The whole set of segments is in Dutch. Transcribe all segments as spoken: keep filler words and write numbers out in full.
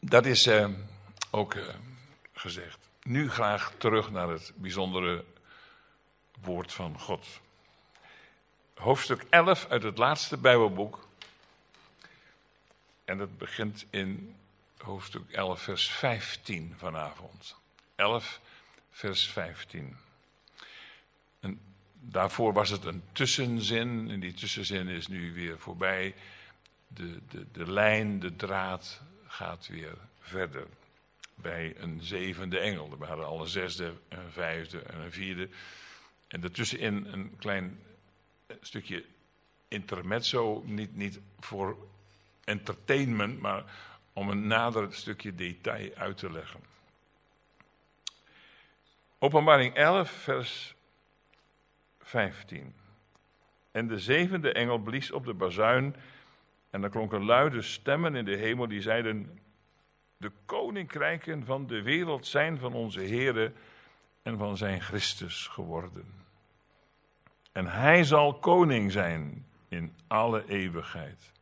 Dat is uh, ook uh, gezegd. Nu graag terug naar het bijzondere woord van God. Hoofdstuk elf uit het laatste Bijbelboek. En dat begint in hoofdstuk elf, vers vijftien vanavond. elf, vers vijftien. En daarvoor was het een tussenzin. En die tussenzin is nu weer voorbij. De, de, de lijn, de draad gaat weer verder. Bij een zevende engel. We hadden al een zesde, een vijfde en een vierde. En daartussenin een klein stukje intermezzo. Niet, niet voor entertainment, maar om een nader stukje detail uit te leggen. Openbaring elf, vers vijftien. En de zevende engel blies op de bazuin. En er klonken luide stemmen in de hemel die zeiden: de koninkrijken van de wereld zijn van onze Heere en van zijn Christus geworden. En hij zal koning zijn in alle eeuwigheid.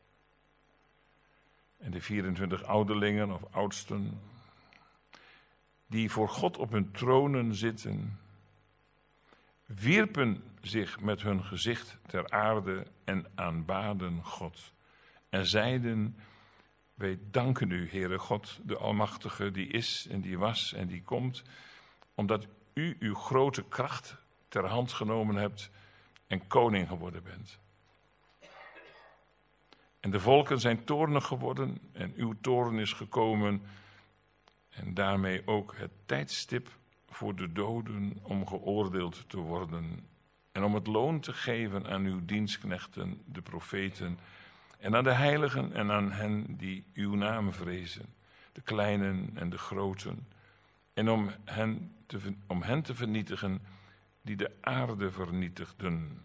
En de vierentwintig ouderlingen of oudsten, die voor God op hun tronen zitten, wierpen zich met hun gezicht ter aarde en aanbaden God. En zeiden: wij danken u, Heere God, de Almachtige, die is en die was en die komt, omdat u uw grote kracht ter hand genomen hebt en koning geworden bent. En de volken zijn toornig geworden en uw toorn is gekomen en daarmee ook het tijdstip voor de doden om geoordeeld te worden en om het loon te geven aan uw dienstknechten, de profeten, en aan de heiligen en aan hen die uw naam vrezen, de kleinen en de groten, en om hen te, om hen te vernietigen die de aarde vernietigden.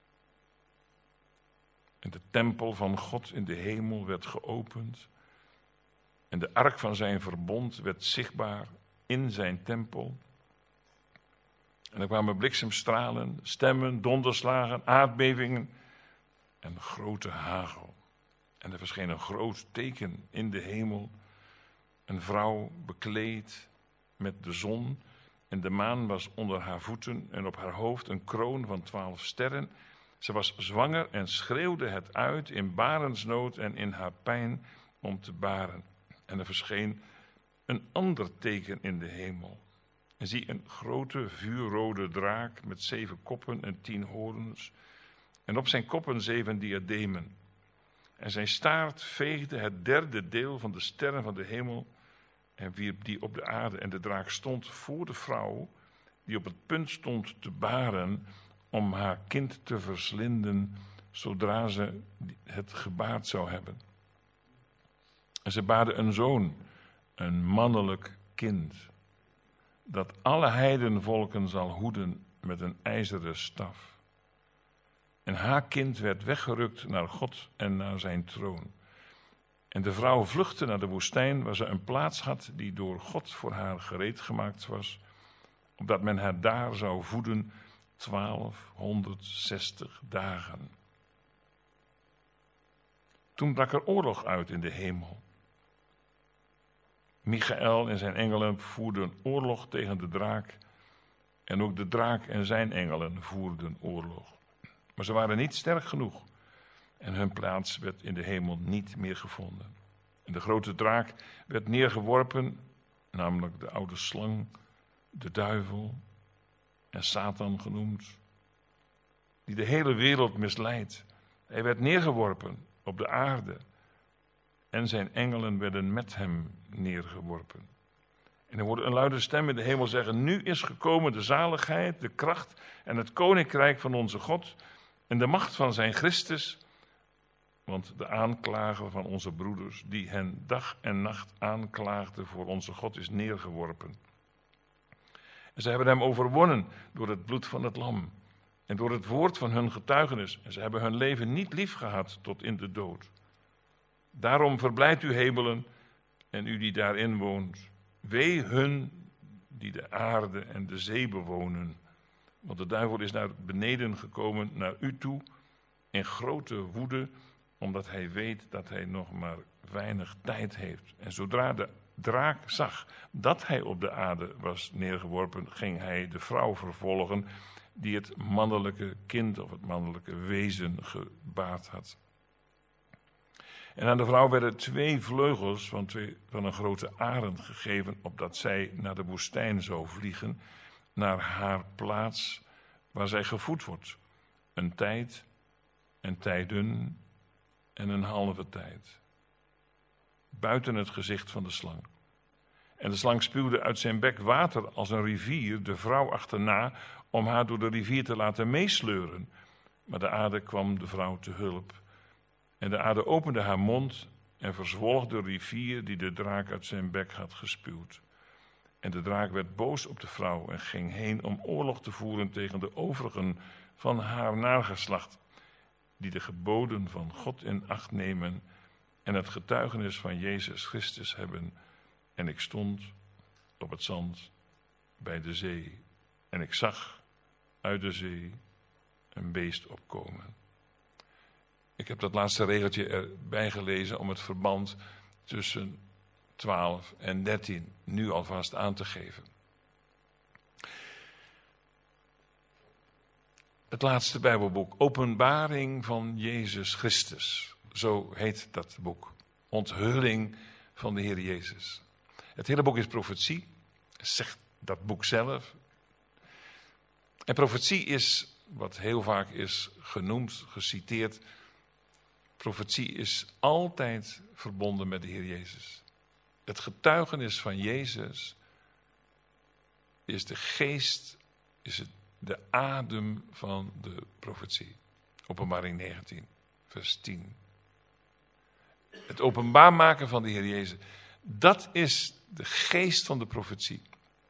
En de tempel van God in de hemel werd geopend, en de ark van zijn verbond werd zichtbaar in zijn tempel. En er kwamen bliksemstralen, stemmen, donderslagen, aardbevingen en grote hagel. En er verscheen een groot teken in de hemel. Een vrouw bekleed met de zon. En de maan was onder haar voeten. En op haar hoofd een kroon van twaalf sterren. Ze was zwanger en schreeuwde het uit in barensnood en in haar pijn om te baren. En er verscheen een ander teken in de hemel. En zie een grote vuurrode draak met zeven koppen en tien horens. En op zijn koppen zeven diademen. En zijn staart veegde het derde deel van de sterren van de hemel en wierp die op de aarde. En de draak stond voor de vrouw die op het punt stond te baren om haar kind te verslinden zodra ze het gebaard zou hebben. En ze baarde een zoon, een mannelijk kind, dat alle heidenvolken zal hoeden met een ijzeren staf. En haar kind werd weggerukt naar God en naar zijn troon. En de vrouw vluchtte naar de woestijn, waar ze een plaats had die door God voor haar gereed gemaakt was, opdat men haar daar zou voeden twaalfhonderdzestig dagen. Toen brak er oorlog uit in de hemel. Michaël en zijn engelen voerden oorlog tegen de draak, en ook de draak en zijn engelen voerden oorlog. Maar ze waren niet sterk genoeg en hun plaats werd in de hemel niet meer gevonden. En de grote draak werd neergeworpen, namelijk de oude slang, de duivel en Satan genoemd, die de hele wereld misleidt. Hij werd neergeworpen op de aarde en zijn engelen werden met hem neergeworpen. En er wordt een luide stem in de hemel zeggen: nu is gekomen de zaligheid, de kracht en het koninkrijk van onze God en de macht van zijn Christus, want de aanklager van onze broeders, die hen dag en nacht aanklaagde voor onze God, is neergeworpen. En ze hebben hem overwonnen door het bloed van het lam en door het woord van hun getuigenis. En ze hebben hun leven niet lief gehad tot in de dood. Daarom verblijdt u hemelen en u die daarin woont. Wee hun die de aarde en de zee bewonen. Want de duivel is naar beneden gekomen, naar u toe, in grote woede, omdat hij weet dat hij nog maar weinig tijd heeft. En zodra de draak zag dat hij op de aarde was neergeworpen, ging hij de vrouw vervolgen die het mannelijke kind of het mannelijke wezen gebaard had. En aan de vrouw werden twee vleugels van, twee, van een grote arend gegeven, opdat zij naar de woestijn zou vliegen, naar haar plaats waar zij gevoed wordt. Een tijd, en tijden en een halve tijd. Buiten het gezicht van de slang. En de slang spuwde uit zijn bek water als een rivier de vrouw achterna, om haar door de rivier te laten meesleuren. Maar de aarde kwam de vrouw te hulp. En de aarde opende haar mond en verzwolg de rivier die de draak uit zijn bek had gespuwd. En de draak werd boos op de vrouw en ging heen om oorlog te voeren tegen de overigen van haar nageslacht, die de geboden van God in acht nemen en het getuigenis van Jezus Christus hebben. En ik stond op het zand bij de zee en ik zag uit de zee een beest opkomen. Ik heb dat laatste regeltje erbij gelezen om het verband tussen twaalf en dertien nu alvast aan te geven. Het laatste Bijbelboek, Openbaring van Jezus Christus. Zo heet dat boek. Onthulling van de Heer Jezus. Het hele boek is profetie, zegt dat boek zelf. En profetie is, wat heel vaak is genoemd, geciteerd, profetie is altijd verbonden met de Heer Jezus. Het getuigenis van Jezus is de geest, is het de adem van de profetie. Openbaring negentien, vers tien. Het openbaar maken van de Heer Jezus, dat is de geest van de profetie.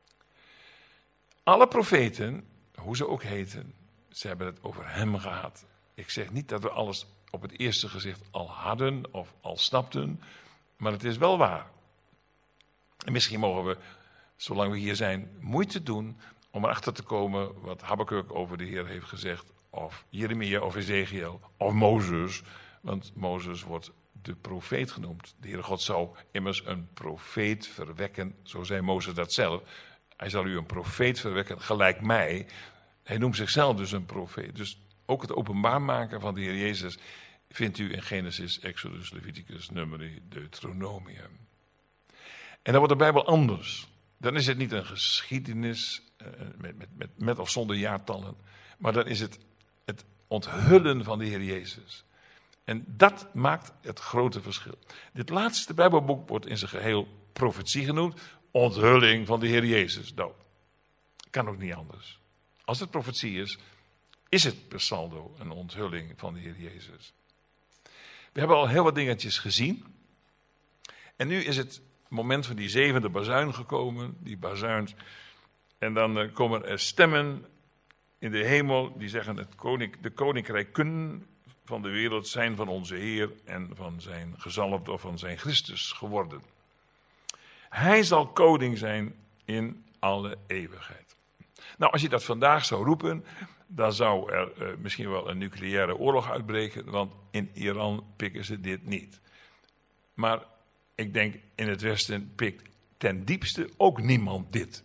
Alle profeten, hoe ze ook heten, ze hebben het over hem gehad. Ik zeg niet dat we alles op het eerste gezicht al hadden of al snapten, maar het is wel waar. En misschien mogen we, zolang we hier zijn, moeite doen om erachter te komen wat Habakuk over de Heer heeft gezegd, of Jeremia of Ezekiel, of Mozes, want Mozes wordt de profeet genoemd. De Heere God zou immers een profeet verwekken, zo zei Mozes dat zelf. Hij zal u een profeet verwekken, gelijk mij. Hij noemt zichzelf dus een profeet. Dus ook het openbaar maken van de Heer Jezus vindt u in Genesis, Exodus, Leviticus, Numeri, Deuteronomium. En dan wordt de Bijbel anders. Dan is het niet een geschiedenis uh, met, met, met, met of zonder jaartallen, maar dan is het het onthullen van de Heer Jezus. En dat maakt het grote verschil. Dit laatste Bijbelboek wordt in zijn geheel profetie genoemd, onthulling van de Heer Jezus. Nou, kan ook niet anders. Als het profetie is, is het per saldo een onthulling van de Heer Jezus. We hebben al heel wat dingetjes gezien. En nu is het moment van die zevende bazuin gekomen, die bazuint. En dan uh, komen er stemmen in de hemel die zeggen, het koning, de koninkrijken van de wereld zijn van onze Heer en van zijn gezalfde of van zijn Christus geworden. Hij zal koning zijn in alle eeuwigheid. Nou, als je dat vandaag zou roepen, dan zou er uh, misschien wel een nucleaire oorlog uitbreken, want in Iran pikken ze dit niet. Maar ik denk, in het Westen pikt ten diepste ook niemand dit.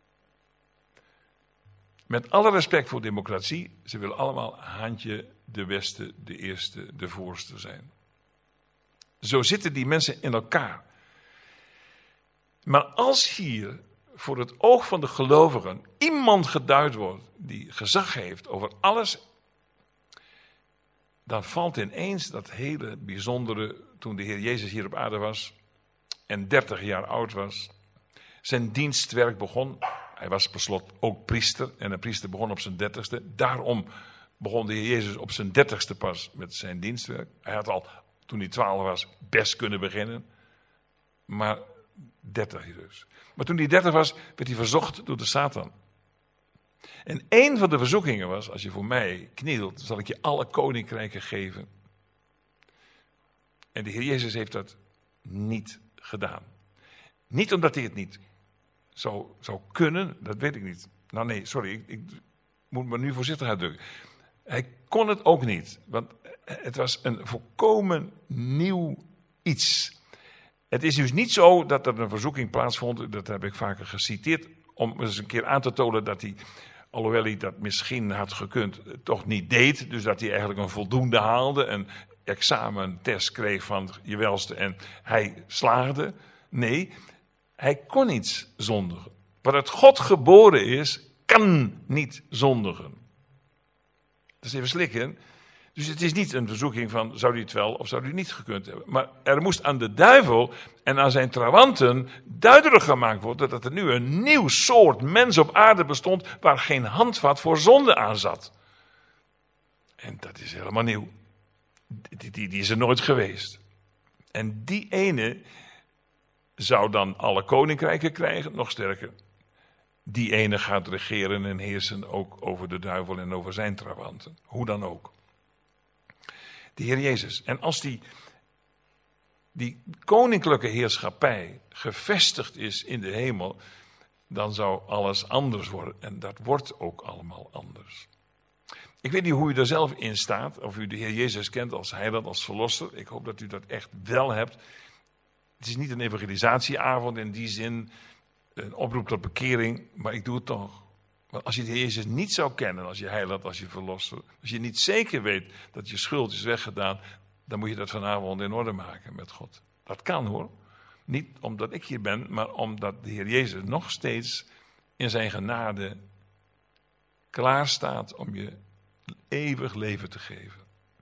Met alle respect voor democratie, ze willen allemaal handje de beste, de eerste, de voorste zijn. Zo zitten die mensen in elkaar. Maar als hier voor het oog van de gelovigen iemand geduid wordt die gezag heeft over alles, dan valt ineens dat hele bijzondere, toen de Heer Jezus hier op aarde was en dertig jaar oud was, zijn dienstwerk begon. Hij was per slot ook priester en een priester begon op zijn dertigste. Daarom begon de Heer Jezus op zijn dertigste pas met zijn dienstwerk. Hij had al, toen hij twaalf was, best kunnen beginnen. Maar dertig dus. Maar toen hij dertig was, werd hij verzocht door de Satan. En één van de verzoekingen was, als je voor mij knielt, zal ik je alle koninkrijken geven. En de Heer Jezus heeft dat niet gedaan. Niet omdat hij het niet zou, zou kunnen, dat weet ik niet. Nou nee, sorry, ik, ik moet me nu voorzichtig uitdrukken. Hij kon het ook niet, want het was een volkomen nieuw iets. Het is dus niet zo dat er een verzoeking plaatsvond, dat heb ik vaker geciteerd, om eens een keer aan te tonen dat hij, alhoewel hij dat misschien had gekund, toch niet deed. Dus dat hij eigenlijk een voldoende haalde, een examentest kreeg van je welste en hij slaagde. Nee, hij kon niet zondigen. Wat uit God geboren is, kan niet zondigen. Dat is even slikken. Dus het is niet een verzoeking van, zou hij het wel of zou hij het niet gekund hebben. Maar er moest aan de duivel en aan zijn trawanten duidelijk gemaakt worden dat er nu een nieuw soort mens op aarde bestond waar geen handvat voor zonde aan zat. En dat is helemaal nieuw. Die, die, die is er nooit geweest. En die ene zou dan alle koninkrijken krijgen, nog sterker. Die ene gaat regeren en heersen ook over de duivel en over zijn trawanten. Hoe dan ook. De Heer Jezus. En als die, die koninklijke heerschappij gevestigd is in de hemel, dan zou alles anders worden. En dat wordt ook allemaal anders. Ik weet niet hoe u er zelf in staat, of u de Heer Jezus kent als heiland, als verlosser. Ik hoop dat u dat echt wel hebt. Het is niet een evangelisatieavond in die zin, een oproep tot bekering, maar ik doe het toch. Want als je de Heer Jezus niet zou kennen als je heiland, als je verlosser, als je niet zeker weet dat je schuld is weggedaan, dan moet je dat vanavond in orde maken met God. Dat kan hoor. Niet omdat ik hier ben, maar omdat de Heer Jezus nog steeds in zijn genade klaar staat om je eeuwig leven te geven.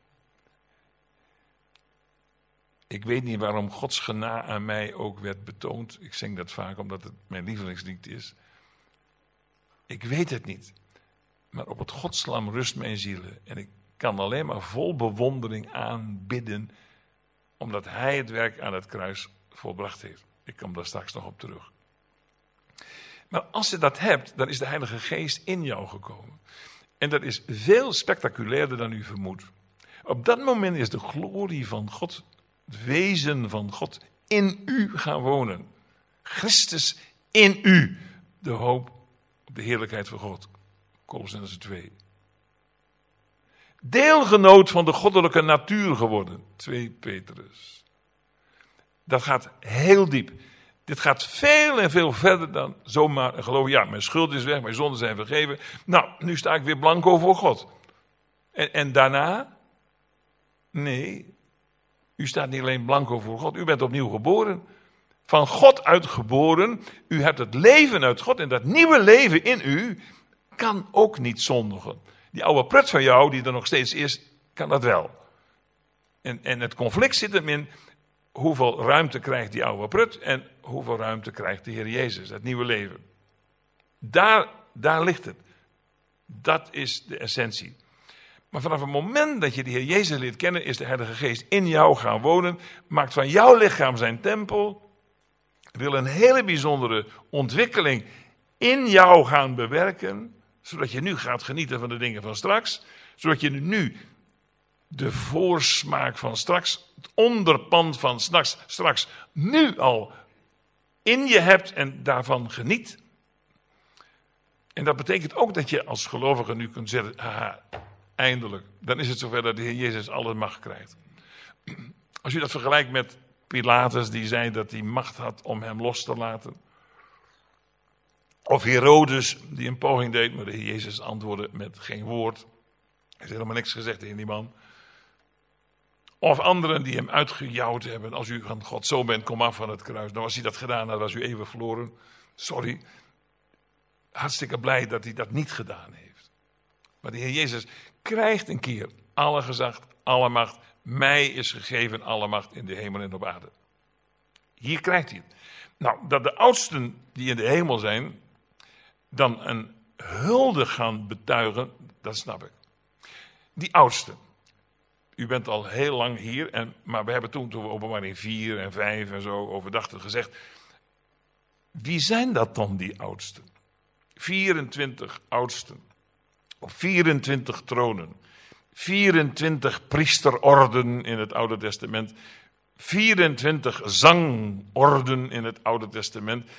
Ik weet niet waarom Gods genade aan mij ook werd betoond. Ik zing dat vaak omdat het mijn lievelingslied is. Ik weet het niet. Maar op het Godslam rust mijn zielen. En ik kan alleen maar vol bewondering aanbidden, omdat hij het werk aan het kruis volbracht heeft. Ik kom daar straks nog op terug. Maar als je dat hebt, dan is de Heilige Geest in jou gekomen. En dat is veel spectaculairder dan u vermoedt. Op dat moment is de glorie van God, het wezen van God, in u gaan wonen. Christus in u, de hoop op de heerlijkheid van God. Kolossenzen twee. Deelgenoot van de goddelijke natuur geworden. twee Petrus. Dat gaat heel diep. Dit gaat veel en veel verder dan zomaar een geloof. Ja, mijn schuld is weg, mijn zonden zijn vergeven. Nou, nu sta ik weer blanco voor God. En, en daarna? Nee, u staat niet alleen blanco voor God, u bent opnieuw geboren. Van God uitgeboren. U hebt het leven uit God en dat nieuwe leven in u kan ook niet zondigen. Die oude prut van jou, die er nog steeds is, kan dat wel. En, en het conflict zit hem in, hoeveel ruimte krijgt die oude prut en hoeveel ruimte krijgt de Heer Jezus, het nieuwe leven. Daar, daar ligt het. Dat is de essentie. Maar vanaf het moment dat je de Heer Jezus leert kennen, is de Heilige Geest in jou gaan wonen, maakt van jouw lichaam zijn tempel, wil een hele bijzondere ontwikkeling in jou gaan bewerken, zodat je nu gaat genieten van de dingen van straks, zodat je nu de voorsmaak van straks, het onderpand van straks, straks nu al in je hebt en daarvan geniet. En dat betekent ook dat je als gelovige nu kunt zeggen, haha, eindelijk, dan is het zover dat de Heer Jezus alle macht krijgt. Als je dat vergelijkt met Pilatus, die zei dat hij macht had om hem los te laten. Of Herodes, die een poging deed, maar de Heer Jezus antwoordde met geen woord. Hij heeft helemaal niks gezegd tegen die man. Of anderen die hem uitgejouwd hebben. Als u van God zo bent, kom af van het kruis. Nou, als hij dat gedaan had, was u even verloren. Sorry. Hartstikke blij dat hij dat niet gedaan heeft. Maar de Heer Jezus krijgt een keer alle gezag, alle macht. Mij is gegeven alle macht in de hemel en op aarde. Hier krijgt hij het. Nou, dat de oudsten die in de hemel zijn, dan een hulde gaan betuigen, dat snap ik. Die oudsten. U bent al heel lang hier, en, maar we hebben toen, toen we openbaring vier en vijf en zo overdachten, gezegd, wie zijn dat dan, die oudsten? vierentwintig oudsten, op vierentwintig tronen, vierentwintig priesterorden in het Oude Testament, vierentwintig zangorden in het Oude Testament,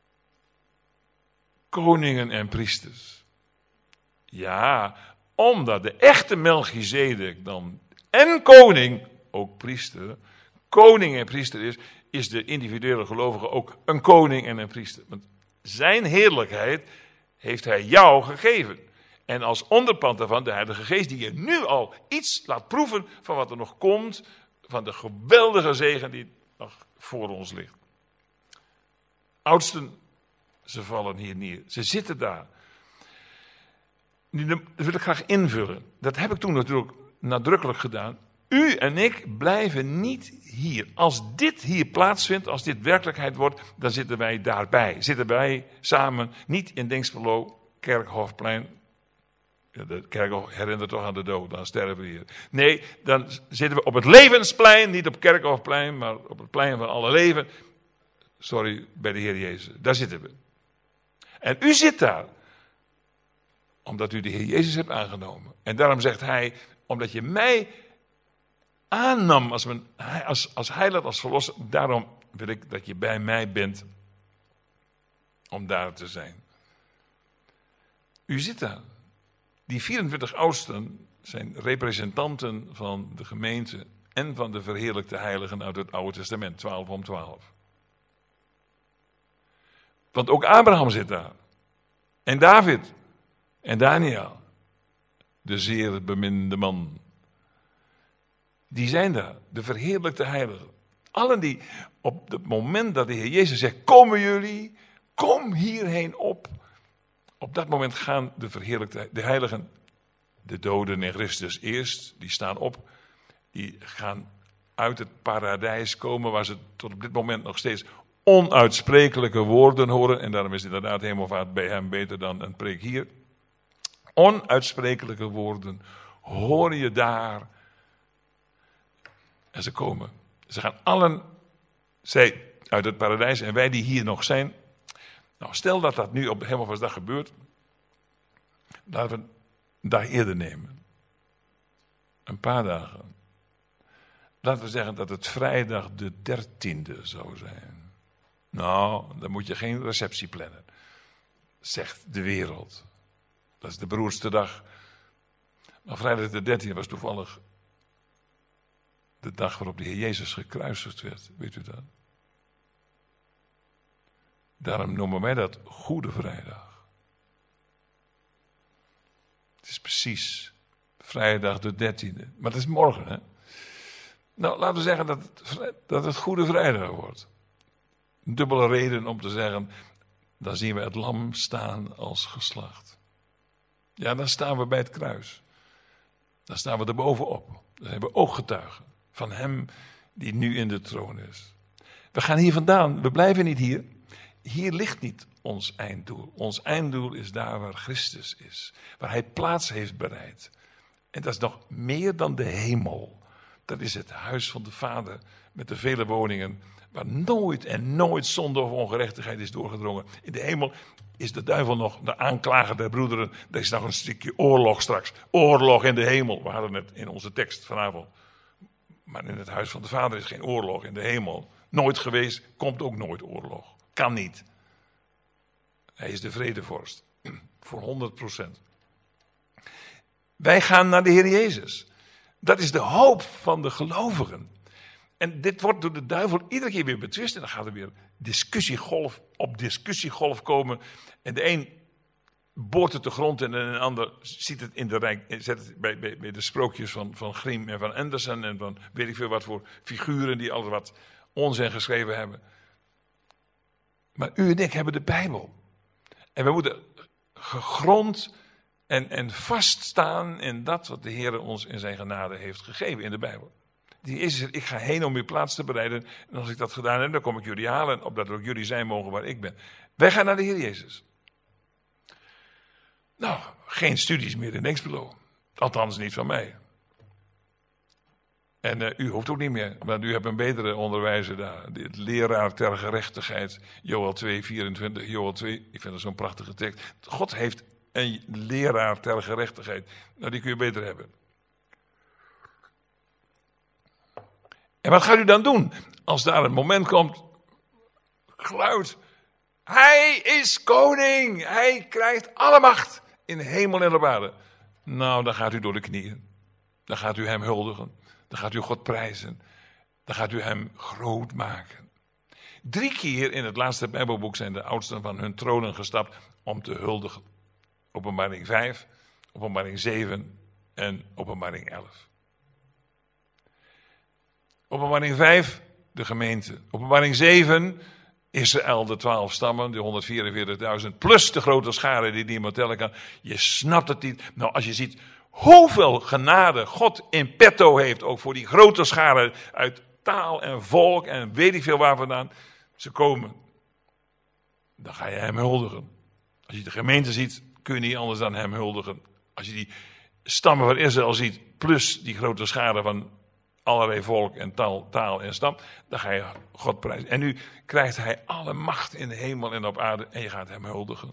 koningen en priesters. Ja, omdat de echte Melchizedek dan en koning, ook priester, koning en priester is, is de individuele gelovige ook een koning en een priester. Want zijn heerlijkheid heeft hij jou gegeven. En als onderpand daarvan de Heilige Geest, die je nu al iets laat proeven van wat er nog komt, van de geweldige zegen die nog voor ons ligt. Oudsten, ze vallen hier neer. Ze zitten daar. Nu, dat wil ik graag invullen. Dat heb ik toen natuurlijk nadrukkelijk gedaan. U en ik blijven niet hier. Als dit hier plaatsvindt, als dit werkelijkheid wordt, dan zitten wij daarbij. Zitten wij samen, niet in Dinxperlo, Kerkhofplein. Ja, de Kerkhof herinnert toch aan de dood, dan sterven we hier. Nee, dan zitten we op het levensplein, niet op Kerkhofplein, maar op het plein van alle leven. Sorry, bij de Heer Jezus. Daar zitten we. En u zit daar, omdat u de Heer Jezus hebt aangenomen. En daarom zegt hij, omdat je mij aannam als, mijn, als, als heiland, als verlosser, daarom wil ik dat je bij mij bent, om daar te zijn. U zit daar. Die vierentwintig oudsten zijn representanten van de gemeente en van de verheerlijkte heiligen uit het Oude Testament, twaalf om twaalf. Want ook Abraham zit daar. En David. En Daniel. De zeer beminde man. Die zijn daar. De verheerlijkte heiligen. Allen die op het moment dat de Heer Jezus zegt, komen jullie, kom hierheen op. Op dat moment gaan de verheerlijkte, de heiligen, de doden in Christus eerst, die staan op. Die gaan uit het paradijs komen waar ze tot op dit moment nog steeds onuitsprekelijke woorden horen. En daarom is inderdaad hemelvaart bij hem beter dan een preek hier. Onuitsprekelijke woorden hoor je daar. En ze komen. Ze gaan allen, zij uit het paradijs en wij die hier nog zijn. Nou, stel dat dat nu op de hemelvaartsdag gebeurt. Laten we een dag eerder nemen. Een paar dagen. Laten we zeggen dat het vrijdag de dertiende zou zijn. Nou, dan moet je geen receptie plannen. Zegt de wereld. Dat is de beroerdste dag. Maar vrijdag de dertiende was toevallig de dag waarop de Heer Jezus gekruisigd werd. Weet u dat? Daarom noemen wij dat Goede Vrijdag. Het is precies vrijdag de dertiende. Maar het is morgen, hè? Nou, laten we zeggen dat het, dat het Goede Vrijdag wordt. Een dubbele reden om te zeggen, dan zien we het lam staan als geslacht. Ja, dan staan we bij het kruis. Dan staan we er bovenop. Dan hebben we ooggetuigen van hem die nu in de troon is. We gaan hier vandaan, we blijven niet hier. Hier ligt niet ons einddoel. Ons einddoel is daar waar Christus is. Waar hij plaats heeft bereid. En dat is nog meer dan de hemel. Dat is het huis van de Vader met de vele woningen. Waar nooit en nooit zonde of ongerechtigheid is doorgedrongen. In de hemel is de duivel nog de aanklager der broederen. Er is nog een stukje oorlog straks. Oorlog in de hemel. We hadden het in onze tekst vanavond. Maar in het huis van de Vader is geen oorlog in de hemel. Nooit geweest, komt ook nooit oorlog. Kan niet. Hij is de vredevorst. Voor honderd procent. Wij gaan naar de Heer Jezus. Dat is de hoop van de gelovigen. En dit wordt door de duivel iedere keer weer betwist. En dan gaat er weer discussiegolf op discussiegolf komen. En de een boort het de grond en een ander ziet het in de rijk, zet het bij, bij, bij de sprookjes van, van Grimm en van Andersen. En van weet ik veel wat voor figuren die alles wat onzin geschreven hebben. Maar u en ik hebben de Bijbel. En we moeten gegrond en, en vaststaan in dat wat de Heer ons in zijn genade heeft gegeven in de Bijbel. Die Jezus zegt, ik ga heen om uw plaats te bereiden. En als ik dat gedaan heb, dan kom ik jullie halen. Opdat ook jullie zijn mogen waar ik ben. Wij gaan naar de Heer Jezus. Nou, geen studies meer in Dinxperlo. Althans niet van mij. En uh, u hoeft ook niet meer. Want u hebt een betere onderwijzer daar. De leraar ter gerechtigheid. Joël twee, vierentwintig. Joël twee, ik vind dat zo'n prachtige tekst. God heeft een leraar ter gerechtigheid. Nou, die kun je beter hebben. En wat gaat u dan doen? Als daar een moment komt. Geluid. Hij is koning. Hij krijgt alle macht. In hemel en op aarde. Nou, dan gaat u door de knieën. Dan gaat u hem huldigen. Dan gaat u God prijzen. Dan gaat u hem groot maken. Drie keer in het laatste Bijbelboek zijn de oudsten van hun tronen gestapt om te huldigen. Openbaring vijf, Openbaring zeven en Openbaring elf. Openbaring vijf, de gemeente. Openbaring zeven, Israël, de twaalf stammen, de honderdvierenveertigduizend, plus de grote schare die niemand tellen kan. Je snapt het niet. Nou, als je ziet hoeveel genade God in petto heeft, ook voor die grote schare uit taal en volk en weet ik veel waar vandaan ze komen, dan ga je hem huldigen. Als je de gemeente ziet, kun je niet anders dan hem huldigen. Als je die stammen van Israël ziet, plus die grote schare van allerlei volk en taal, taal en stam, dan ga je God prijzen. En nu krijgt hij alle macht in de hemel en op aarde en je gaat hem huldigen.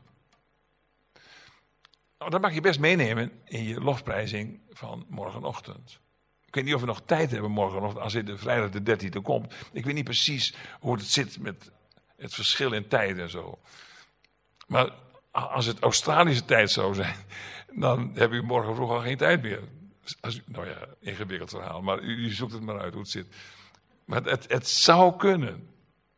Nou, dat mag je best meenemen in je lofprijzing van morgenochtend. Ik weet niet of we nog tijd hebben morgenochtend, als het de vrijdag de dertiende komt. Ik weet niet precies hoe het zit met het verschil in tijd en zo. Maar als het Australische tijd zou zijn, dan heb u morgen vroeg al geen tijd meer. Als u, nou ja, ingewikkeld verhaal, maar u, u zoekt het maar uit hoe het zit. Maar het, het zou kunnen.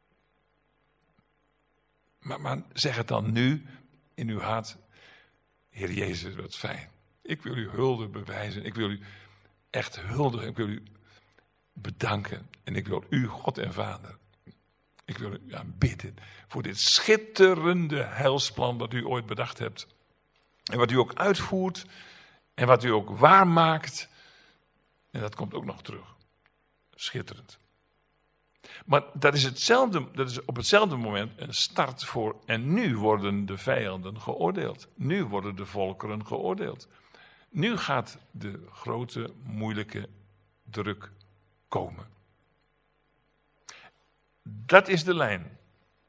Maar, maar zeg het dan nu in uw hart. Heer Jezus, wat fijn. Ik wil u hulde bewijzen. Ik wil u echt huldigen. Ik wil u bedanken. En ik wil u, God en Vader, ik wil u aanbidden voor dit schitterende heilsplan dat u ooit bedacht hebt. En wat u ook uitvoert. En wat u ook waarmaakt. En dat komt ook nog terug. Schitterend. Maar dat is, hetzelfde, dat is op hetzelfde moment een start voor. En nu worden de vijanden geoordeeld. Nu worden de volkeren geoordeeld. Nu gaat de grote, moeilijke druk komen. Dat is de lijn.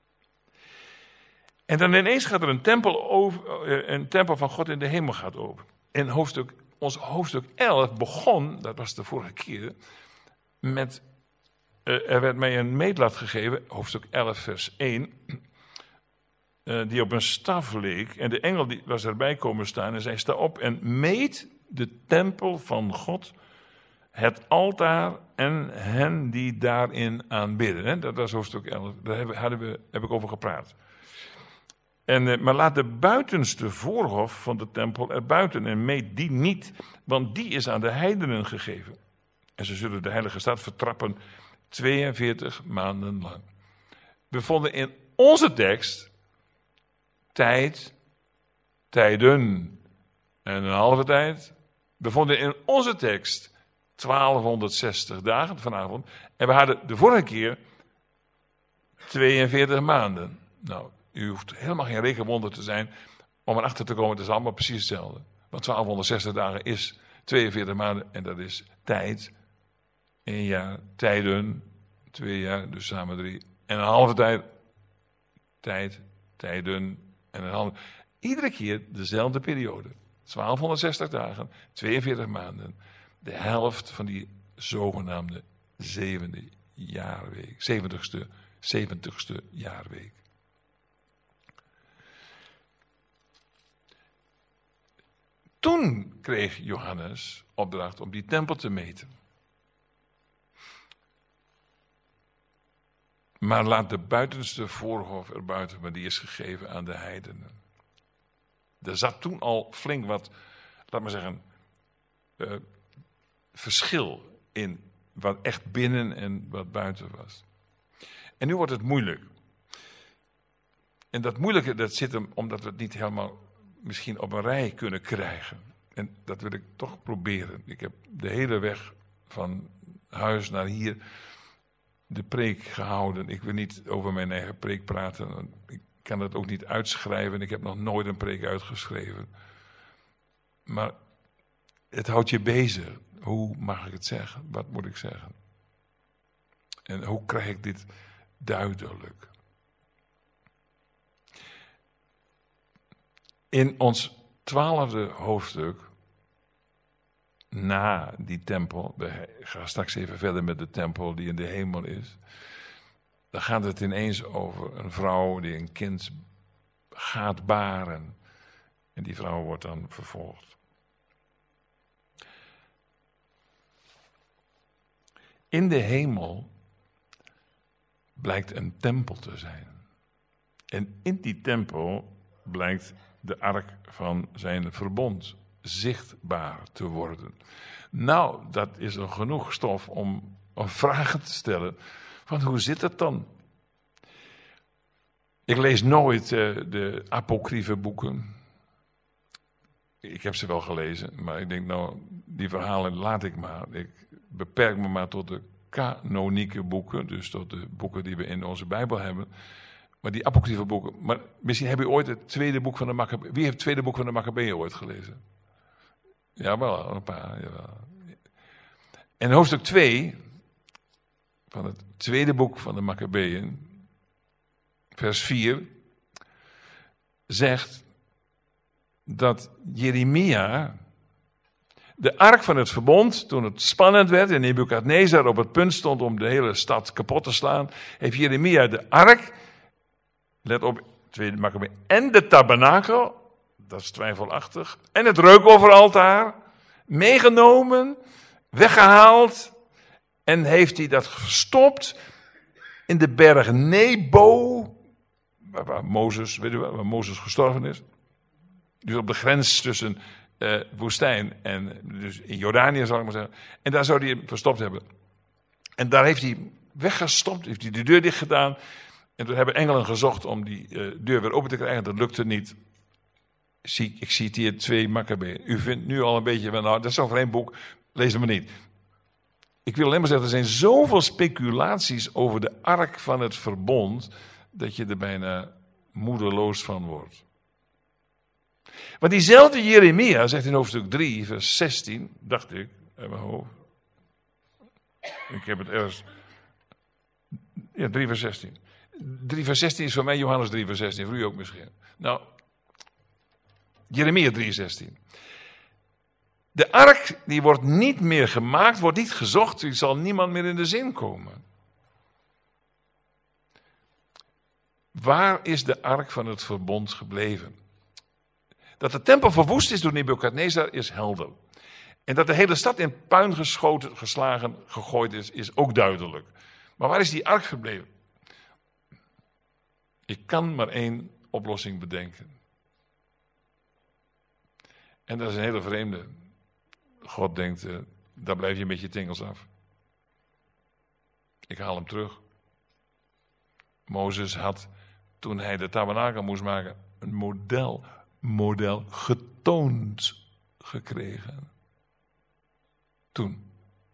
En dan ineens gaat er een tempel, over, een tempel van God in de hemel gaat open. En hoofdstuk, ons hoofdstuk elf begon, dat was de vorige keer, met, uh, er werd mij een meetlat gegeven, hoofdstuk elf vers één, uh, die op een staf leek. En de engel die was erbij komen staan en zei, sta op en meet de tempel van God, het altaar en hen die daarin aanbidden. Hè? Dat was hoofdstuk elf, daar hebben, hadden we, heb ik over gepraat. En, maar laat de buitenste voorhof van de tempel erbuiten en meet die niet, want die is aan de heidenen gegeven. En ze zullen de heilige stad vertrappen tweeënveertig maanden lang. We vonden in onze tekst tijd, tijden en een halve tijd. We vonden in onze tekst twaalfhonderdzestig dagen vanavond. En we hadden de vorige keer tweeënveertig maanden. Nou, u hoeft helemaal geen rekenwonder te zijn om erachter te komen. Het is allemaal precies hetzelfde. Want twaalfhonderdzestig dagen is tweeënveertig maanden en dat is tijd. Een jaar, tijden, twee jaar, dus samen drie. En een halve tijd, tijd, tijden en een halve. Iedere keer dezelfde periode. twaalfhonderdzestig dagen, tweeënveertig maanden. De helft van die zogenaamde zevende jaarweek. Zeventigste, zeventigste jaarweek. Toen kreeg Johannes opdracht om die tempel te meten. Maar laat de buitenste voorhof erbuiten, maar die is gegeven aan de heidenen. Er zat toen al flink wat, laat maar zeggen, uh, verschil in wat echt binnen en wat buiten was. En nu wordt het moeilijk. En dat moeilijke, dat zit hem omdat we het niet helemaal misschien op een rij kunnen krijgen. En dat wil ik toch proberen. Ik heb de hele weg van huis naar hier de preek gehouden. Ik wil niet over mijn eigen preek praten. Ik kan dat ook niet uitschrijven. Ik heb nog nooit een preek uitgeschreven. Maar het houdt je bezig. Hoe mag ik het zeggen? Wat moet ik zeggen? En hoe krijg ik dit duidelijk? In ons twaalfde hoofdstuk, na die tempel, we gaan straks even verder met de tempel die in de hemel is, dan gaat het ineens over een vrouw die een kind gaat baren. En die vrouw wordt dan vervolgd. In de hemel blijkt een tempel te zijn. En in die tempel blijkt de ark van zijn verbond zichtbaar te worden. Nou, dat is nog genoeg stof om, om vragen te stellen. Van hoe zit het dan? Ik lees nooit uh, de apocryfe boeken. Ik heb ze wel gelezen, maar ik denk nou, die verhalen laat ik maar. Ik beperk me maar tot de kanonieke boeken, dus tot de boeken die we in onze Bijbel hebben. Maar die apocryfe boeken, maar misschien heb je ooit het tweede boek van de Maccabeeën. Wie heeft het tweede boek van de Maccabeeën ooit gelezen? Ja, wel, een paar. Jawel. En hoofdstuk twee van het tweede boek van de Maccabeeën, vers vier, zegt dat Jeremia de ark van het verbond, toen het spannend werd en Nebukadnezar op het punt stond om de hele stad kapot te slaan, heeft Jeremia de ark, let op, tweede Maccabeeën, en de tabernakel, dat is twijfelachtig, en het reukofferaltaar meegenomen, weggehaald en heeft hij dat verstopt in de berg Nebo, waar, waar Mozes, weet u wel, waar Mozes gestorven is. Dus op de grens tussen uh, woestijn en dus in Jordanië, zal ik maar zeggen. En daar zou hij hem verstopt hebben. En daar heeft hij weggestopt, heeft hij de deur dicht gedaan. En toen hebben engelen gezocht om die uh, deur weer open te krijgen. Dat lukte niet. Zie, ik citeer twee Maccabeeën. U vindt nu al een beetje, nou, dat is zo'n vreemd boek, lees het maar niet. Ik wil alleen maar zeggen, er zijn zoveel speculaties over de ark van het verbond, dat je er bijna moedeloos van wordt. Want diezelfde Jeremia zegt in hoofdstuk drie, vers zestien, dacht ik, in mijn hoofd. Ik heb het ergens. Ja, drie vers zestien. drie vers zestien is voor mij Johannes drie vers zestien, voor u ook misschien. Nou, Jeremia drie zestien. De ark, die wordt niet meer gemaakt, wordt niet gezocht, die zal niemand meer in de zin komen. Waar is de ark van het verbond gebleven? Dat de tempel verwoest is door Nebukadnezar is helder. En dat de hele stad in puin geschoten, geslagen, gegooid is, is ook duidelijk. Maar waar is die ark gebleven? Ik kan maar één oplossing bedenken. En dat is een hele vreemde. God denkt, uh, daar blijf je met je tingels af. Ik haal hem terug. Mozes had, toen hij de tabernakel moest maken, een model, model getoond gekregen. Toen.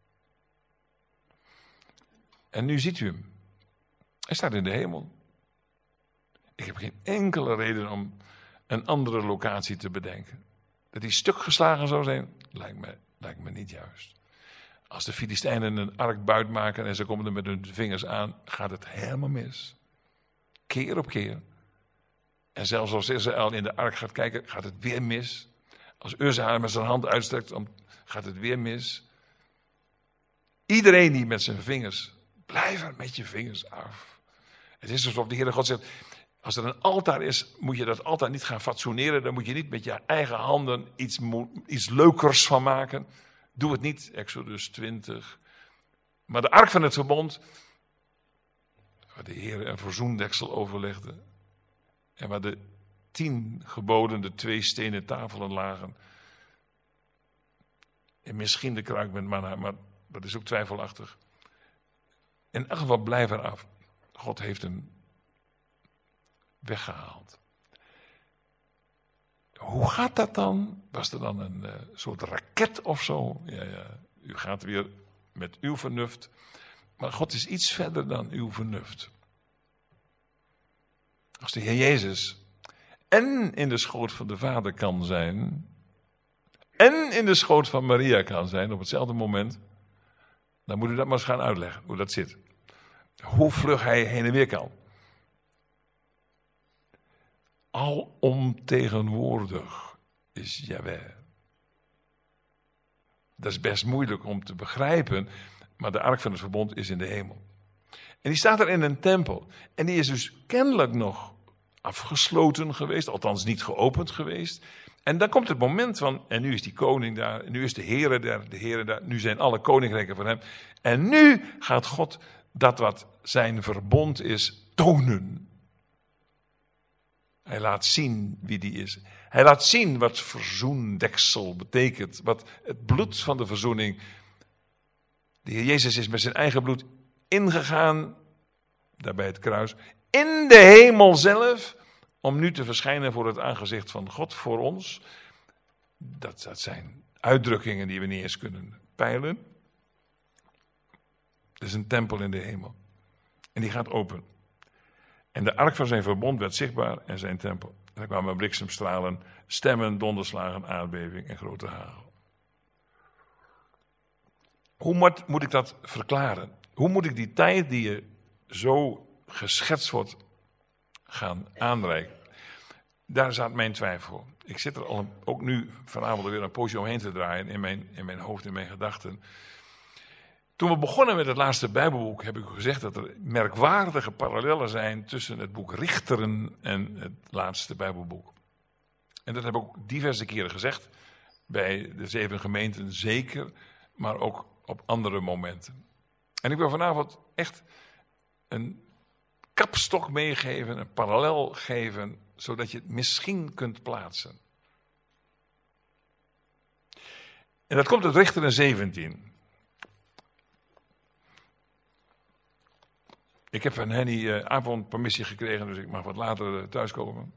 En nu ziet u hem. Hij staat in de hemel. Ik heb geen enkele reden om een andere locatie te bedenken. Dat hij stuk geslagen zou zijn, lijkt me, lijkt me niet juist. Als de Filistijnen een ark buit maken en ze komen er met hun vingers aan, gaat het helemaal mis. Keer op keer. En zelfs als Israël in de ark gaat kijken, gaat het weer mis. Als Uzza met zijn hand uitstrekt, dan gaat het weer mis. Iedereen die met zijn vingers, blijf er met je vingers af. Het is alsof de Heere God zegt, als er een altaar is, moet je dat altaar niet gaan fatsoeneren. Dan moet je niet met je eigen handen iets, iets leukers van maken. Doe het niet, Exodus twintig. Maar de ark van het verbond, waar de Heer een verzoendeksel overlegde. En waar de tien geboden, de twee stenen tafelen lagen. En misschien de kruik met manna, maar dat is ook twijfelachtig. In elk geval blijf eraf. God heeft hem weggehaald. Hoe gaat dat dan? Was er dan een uh, soort raket of zo? Ja, ja, u gaat weer met uw vernuft. Maar God is iets verder dan uw vernuft. Als de Heer Jezus en in de schoot van de Vader kan zijn, en in de schoot van Maria kan zijn op hetzelfde moment, dan moet u dat maar eens gaan uitleggen, hoe dat zit. Hoe vlug hij heen en weer kan. Alomtegenwoordig is Jahweh. Dat is best moeilijk om te begrijpen, maar de ark van het verbond is in de hemel. En die staat er in een tempel. En die is dus kennelijk nog afgesloten geweest, althans niet geopend geweest. En dan komt het moment van, en nu is die koning daar, en nu is de Heere daar, de Heere daar, nu zijn alle koninkrijken van hem. En nu gaat God dat wat zijn verbond is, tonen. Hij laat zien wie die is. Hij laat zien wat verzoendeksel betekent. Wat het bloed van de verzoening. De Heer Jezus is met zijn eigen bloed ingegaan, daarbij het kruis, in de hemel zelf, om nu te verschijnen voor het aangezicht van God voor ons. Dat, dat zijn uitdrukkingen die we niet eens kunnen peilen. Er is een tempel in de hemel. En die gaat open. En de ark van zijn verbond werd zichtbaar en zijn tempel. En er kwamen bliksemstralen, stemmen, donderslagen, aardbeving en grote hagel. Hoe moet, moet ik dat verklaren? Hoe moet ik die tijd die je zo geschetst wordt gaan aanreiken? Daar zat mijn twijfel. Ik zit er al een, ook nu vanavond weer een poosje omheen te draaien in mijn, in mijn hoofd, in mijn gedachten. Toen we begonnen met het laatste Bijbelboek heb ik gezegd dat er merkwaardige parallellen zijn tussen het boek Richteren en het laatste Bijbelboek. En dat heb ik ook diverse keren gezegd, bij de zeven gemeenten zeker, maar ook op andere momenten. En ik wil vanavond echt een kapstok meegeven, een parallel geven, zodat je het misschien kunt plaatsen. En dat komt uit Richteren zeventien. Ik heb van Henny uh, avondpermissie gekregen, dus ik mag wat later uh, thuiskomen.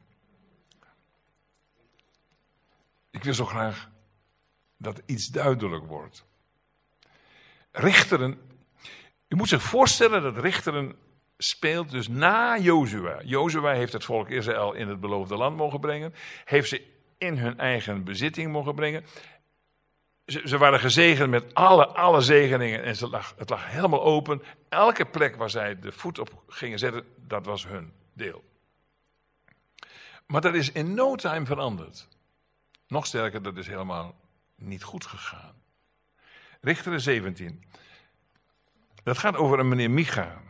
Ik wil zo graag dat iets duidelijk wordt. Richteren, u moet zich voorstellen dat Richteren speelt dus na Jozua. Jozua heeft het volk Israël in het beloofde land mogen brengen. Heeft ze in hun eigen bezitting mogen brengen. Ze, ze waren gezegend met alle, alle zegeningen en ze lag, het lag helemaal open. Elke plek waar zij de voet op gingen zetten, dat was hun deel. Maar dat is in no time veranderd. Nog sterker, dat is helemaal niet goed gegaan. Richteren zeventien. Dat gaat over een meneer Micha.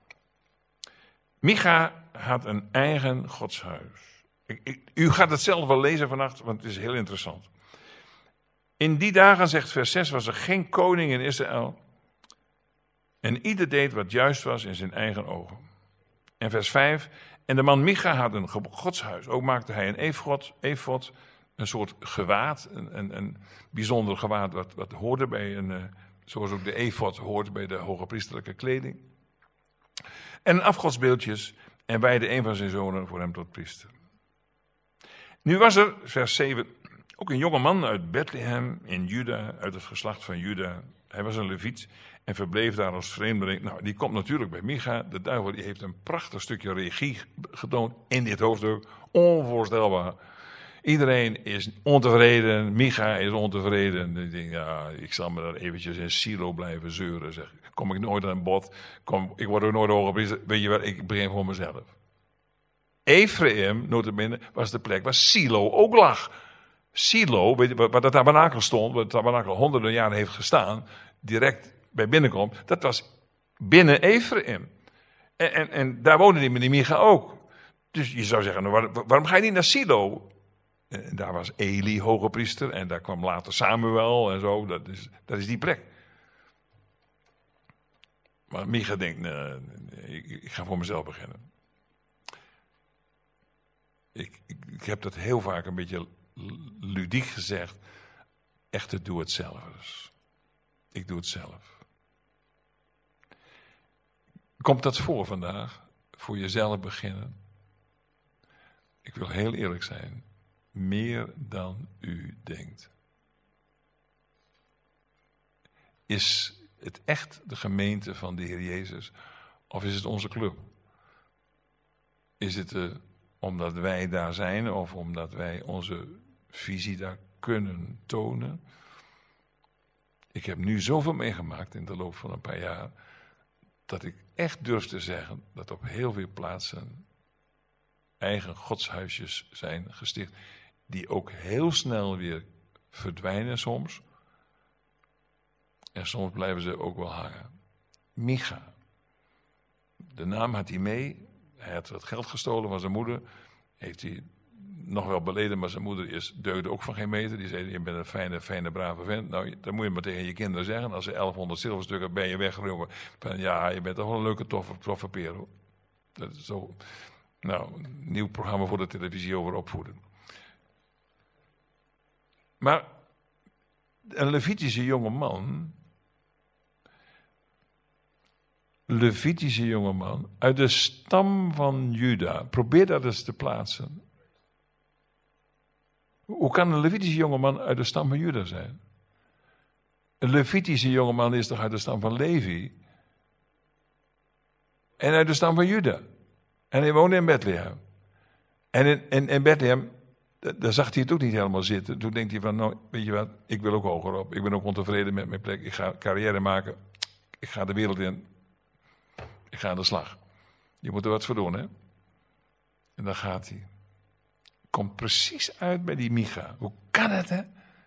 Micha had een eigen godshuis. Ik, ik, u gaat het zelf wel lezen vannacht, want het is heel interessant. In die dagen, zegt vers zes, was er geen koning in Israël. En ieder deed wat juist was in zijn eigen ogen. En vers vijf, en de man Micha had een godshuis. Ook maakte hij een efod, efod een soort gewaad, een, een, een bijzonder gewaad wat, wat hoorde bij een, uh, zoals ook de efod hoort bij de hoge priesterlijke kleding. En afgodsbeeldjes en wijde een van zijn zonen voor hem tot priester. Nu was er, vers zeven, ook een jonge man uit Bethlehem in Juda, uit het geslacht van Juda. Hij was een leviet en verbleef daar als vreemdeling. Nou, die komt natuurlijk bij Micha. De duivel die heeft een prachtig stukje regie getoond in dit hoofdstuk. Onvoorstelbaar. Iedereen is ontevreden. Micha is ontevreden. Ik denk, ja, ik zal me daar eventjes in Silo blijven zeuren. Zeg. Kom ik nooit aan bod. Kom, ik word ook nooit hoger priester. Weet je wat, ik begin voor mezelf. Ephraim, notabene, was de plek waar Silo ook lag. Silo, weet je, waar de tabernakel stond, waar de tabernakel honderden jaren heeft gestaan, direct bij binnenkomt, dat was binnen Ephraim. En, en, en daar woonde die meneer Micha ook. Dus je zou zeggen, nou, waar, waarom ga je niet naar Silo? En daar was Eli hoge priester en daar kwam later Samuel en zo, dat is, dat is die plek. Maar Micha denkt, nee, nee, ik, ik ga voor mezelf beginnen. Ik, ik, ik heb dat heel vaak een beetje ludiek gezegd. Echte doe-het-zelvers. Ik doe het zelf. Komt dat voor vandaag? Voor jezelf beginnen? Ik wil heel eerlijk zijn. Meer dan u denkt. Is het echt de gemeente van de Heer Jezus? Of is het onze club? Is het de, omdat wij daar zijn of omdat wij onze visie daar kunnen tonen? Ik heb nu zoveel meegemaakt in de loop van een paar jaar, dat ik echt durf te zeggen dat op heel veel plaatsen eigen godshuisjes zijn gesticht, die ook heel snel weer verdwijnen soms. En soms blijven ze ook wel hangen. Micha. De naam had hij mee. Hij had wat geld gestolen van zijn moeder. Heeft hij nog wel beleden, maar zijn moeder is, deugde ook van geen meter. Die zei, je bent een fijne, fijne, brave vent. Nou, dat moet je maar tegen je kinderen zeggen. Als ze elfhonderd zilverstukken bij je weggeroepen. Van ja, je bent toch wel een leuke, toffe, toffe perel. Dat is zo. Nou, een nieuw programma voor de televisie over opvoeden. Maar een Levitische jonge man, Levitische jonge man, uit de stam van Juda, probeer dat eens te plaatsen. Hoe kan een Levitische jonge man uit de stam van Juda zijn? Een Levitische jonge man is toch uit de stam van Levi? En uit de stam van Juda. En hij woonde in Bethlehem. En in, in, in Bethlehem, daar zag hij het ook niet helemaal zitten. Toen denkt hij van, nou, weet je wat, ik wil ook hoger op. Ik ben ook ontevreden met mijn plek. Ik ga carrière maken. Ik ga de wereld in. Ik ga aan de slag. Je moet er wat voor doen, hè. En dan gaat hij. Komt precies uit bij die Micha. Hoe kan het, hè?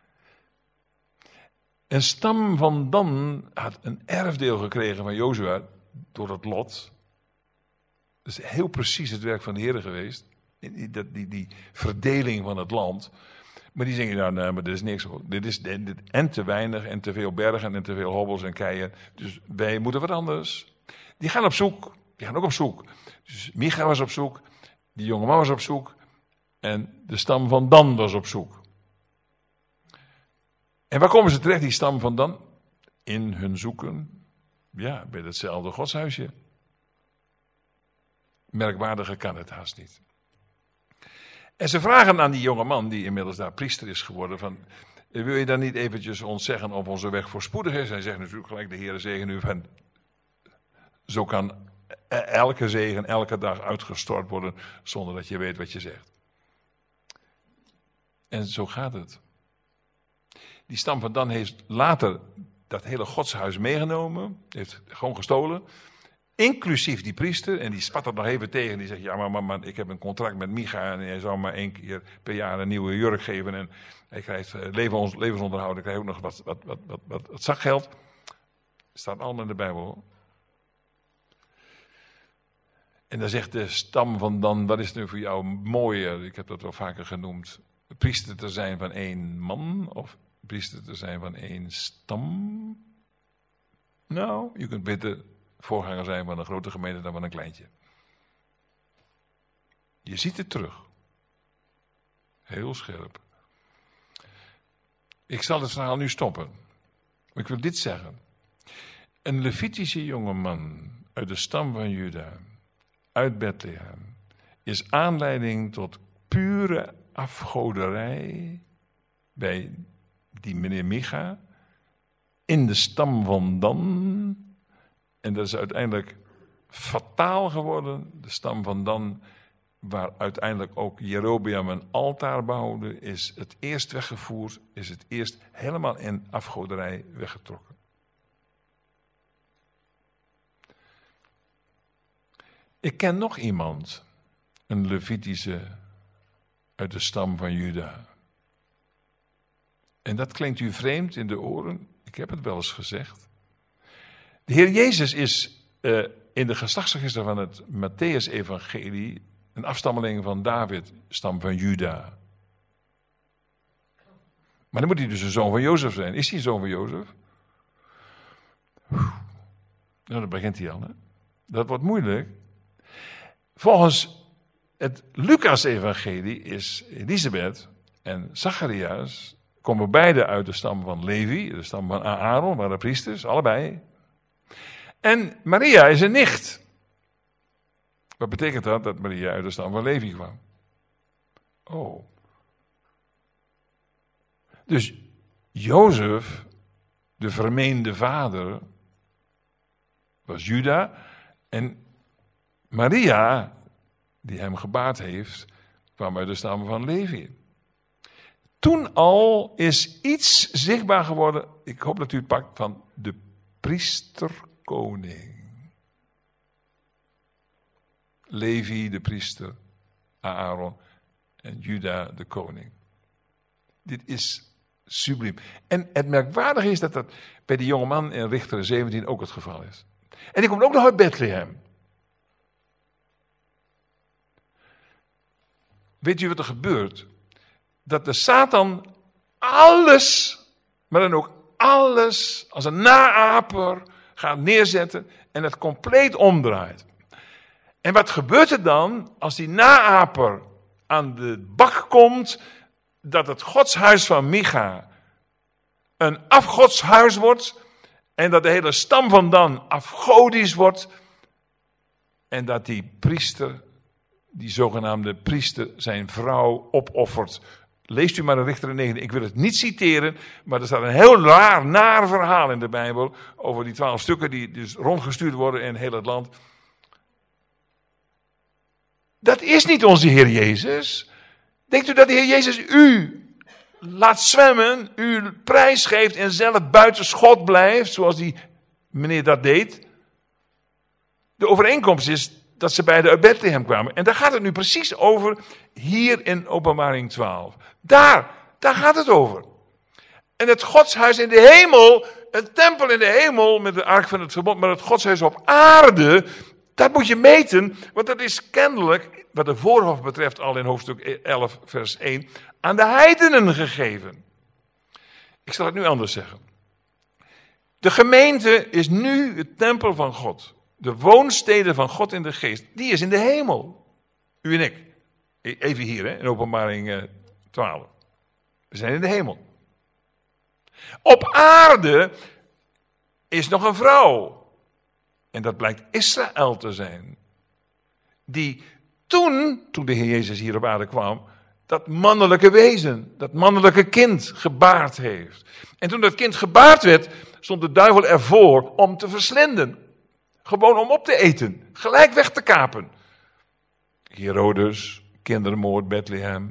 Een stam van Dan had een erfdeel gekregen van Jozua door het lot. Dat is heel precies het werk van de Heer geweest. Die, die, die, die verdeling van het land. Maar die zeggen, nou, nee, maar dit is niks hoor. Dit is dit, dit, en te weinig en te veel bergen en te veel hobbels en keien. Dus wij moeten wat anders. Die gaan op zoek. Die gaan ook op zoek. Dus Micha was op zoek. Die jonge man was op zoek. En de stam van Dan was op zoek. En waar komen ze terecht, die stam van Dan? In hun zoeken. Ja, bij hetzelfde godshuisje. Merkwaardiger kan het haast niet. En ze vragen aan die jonge man, die inmiddels daar priester is geworden, van, wil je dan niet eventjes ons zeggen of onze weg voorspoedig is? Hij zegt natuurlijk gelijk, de Heere zegen u van, zo kan elke zegen, elke dag uitgestort worden, zonder dat je weet wat je zegt. En zo gaat het. Die stam van Dan heeft later dat hele godshuis meegenomen, heeft gewoon gestolen. Inclusief die priester, en die spat er nog even tegen. Die zegt, ja maar, maar, maar ik heb een contract met Micha en hij zou maar één keer per jaar een nieuwe jurk geven. En hij krijgt levens, levensonderhoud, hij krijgt ook nog wat, wat, wat, wat, wat, wat zakgeld. Staat allemaal in de Bijbel hoor. En dan zegt de stam van Dan, wat is nu voor jou mooier, ik heb dat wel vaker genoemd, priester te zijn van één man of priester te zijn van één stam? Nou, je kunt beter voorganger zijn van een grote gemeente dan van een kleintje. Je ziet het terug. Heel scherp. Ik zal het verhaal nu stoppen. Maar ik wil dit zeggen. Een Levitische jongeman uit de stam van Juda, uit Bethlehem, is aanleiding tot pure afgoderij bij die meneer Micha in de stam van Dan. En dat is uiteindelijk fataal geworden. De stam van Dan, waar uiteindelijk ook Jerobeam een altaar bouwde, is het eerst weggevoerd, is het eerst helemaal in afgoderij weggetrokken. Ik ken nog iemand, een Levitische uit de stam van Juda. En dat klinkt u vreemd in de oren, ik heb het wel eens gezegd. De Heer Jezus is uh, in de geslachtsregister van het Mattheüs-evangelie een afstammeling van David, stam van Juda. Maar dan moet hij dus een zoon van Jozef zijn. Is hij een zoon van Jozef? Nou, dan begint hij al. Hè? Dat wordt moeilijk. Volgens het Lucas-evangelie is Elisabeth en Zacharias komen beide uit de stam van Levi, de stam van Aaron, waren priesters, allebei. En Maria is een nicht. Wat betekent dat? Dat Maria uit de stam van Levi kwam. Oh. Dus Jozef, de vermeende vader, was Juda. En Maria, die hem gebaard heeft, kwam uit de stam van Levi. Toen al is iets zichtbaar geworden, ik hoop dat u het pakt, van de priesterkoning. Levi de priester, Aaron en Juda de koning. Dit is subliem. En het merkwaardige is dat dat bij die jongeman in Richteren zeventien ook het geval is. En die komt ook nog uit Bethlehem. weet u wat er gebeurt? Dat de Satan alles, maar dan ook alles, als een naaper gaat neerzetten en het compleet omdraait. En wat gebeurt er dan als die naaper aan de bak komt, dat het godshuis van Micha een afgodshuis wordt en dat de hele stam van Dan afgodisch wordt en dat die priester, die zogenaamde priester, zijn vrouw opoffert. Leest u maar in Richteren negen. Ik wil het niet citeren, maar er staat een heel raar, naar verhaal in de Bijbel over die twaalf stukken die dus rondgestuurd worden in heel het land. Dat is niet onze Heer Jezus. Denkt u dat de Heer Jezus u laat zwemmen, u prijs geeft en zelf buiten schot blijft, zoals die meneer dat deed? De overeenkomst is dat ze beide uit Bethlehem kwamen. En daar gaat het nu precies over, hier in Openbaring twaalf. Daar, daar gaat het over. En het godshuis in de hemel, een tempel in de hemel met de ark van het verbond, maar het godshuis op aarde, dat moet je meten, want dat is kennelijk, wat de voorhof betreft al in hoofdstuk elf vers één, aan de heidenen gegeven. Ik zal het nu anders zeggen. De gemeente is nu het tempel van God. De woonstede van God in de geest, die is in de hemel. U en ik. Even hier, hè, in Openbaring twaalf. We zijn in de hemel. Op aarde is nog een vrouw. En dat blijkt Israël te zijn. Die toen, toen de Heer Jezus hier op aarde kwam, dat mannelijke wezen, dat mannelijke kind gebaard heeft. En toen dat kind gebaard werd, stond de duivel ervoor om te verslinden. Gewoon om op te eten, gelijk weg te kapen. Herodes, kindermoord, Bethlehem.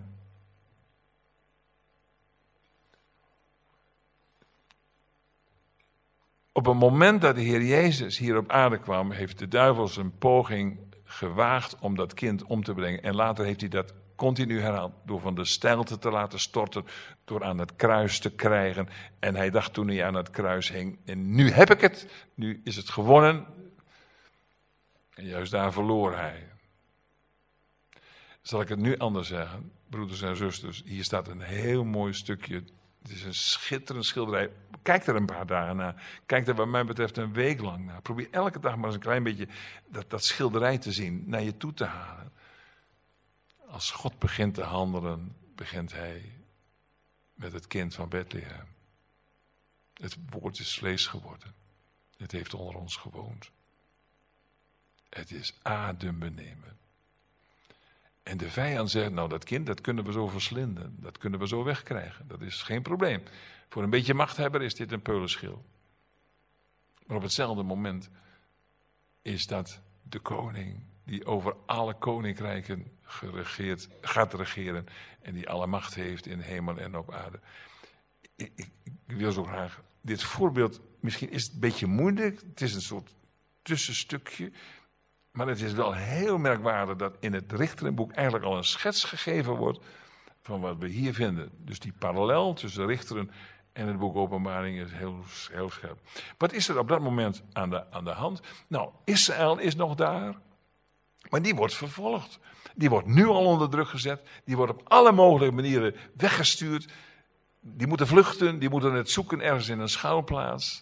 Op het moment dat de Heer Jezus hier op aarde kwam, heeft de duivel zijn poging gewaagd om dat kind om te brengen. En later heeft hij dat continu herhaald, door van de steilte te laten storten, door aan het kruis te krijgen. En hij dacht toen hij aan het kruis hing, en nu heb ik het, nu is het gewonnen. En juist daar verloor hij. Zal ik het nu anders zeggen, broeders en zusters? Hier staat een heel mooi stukje. Het is een schitterend schilderij. Kijk er een paar dagen naar. Kijk er wat mij betreft een week lang naar. Probeer elke dag maar eens een klein beetje dat, dat schilderij te zien, naar je toe te halen. Als God begint te handelen, begint hij met het kind van Bethlehem. Het woord is vlees geworden. Het heeft onder ons gewoond. Het is adembenemen. En de vijand zegt, nou dat kind, dat kunnen we zo verslinden. Dat kunnen we zo wegkrijgen. Dat is geen probleem. Voor een beetje machthebber is dit een peulenschil. Maar op hetzelfde moment is dat de koning die over alle koninkrijken geregeerd, gaat regeren. En die alle macht heeft in hemel en op aarde. Ik, ik, ik wil zo graag dit voorbeeld, misschien is het een beetje moeilijk. Het is een soort tussenstukje. Maar het is wel heel merkwaardig dat in het Richterenboek eigenlijk al een schets gegeven wordt van wat we hier vinden. Dus die parallel tussen Richteren en het boek Openbaring is heel, heel scherp. Wat is er op dat moment aan de, aan de hand? Nou, Israël is nog daar, maar die wordt vervolgd. Die wordt nu al onder druk gezet. Die wordt op alle mogelijke manieren weggestuurd. Die moeten vluchten, die moeten het zoeken ergens in een schuilplaats.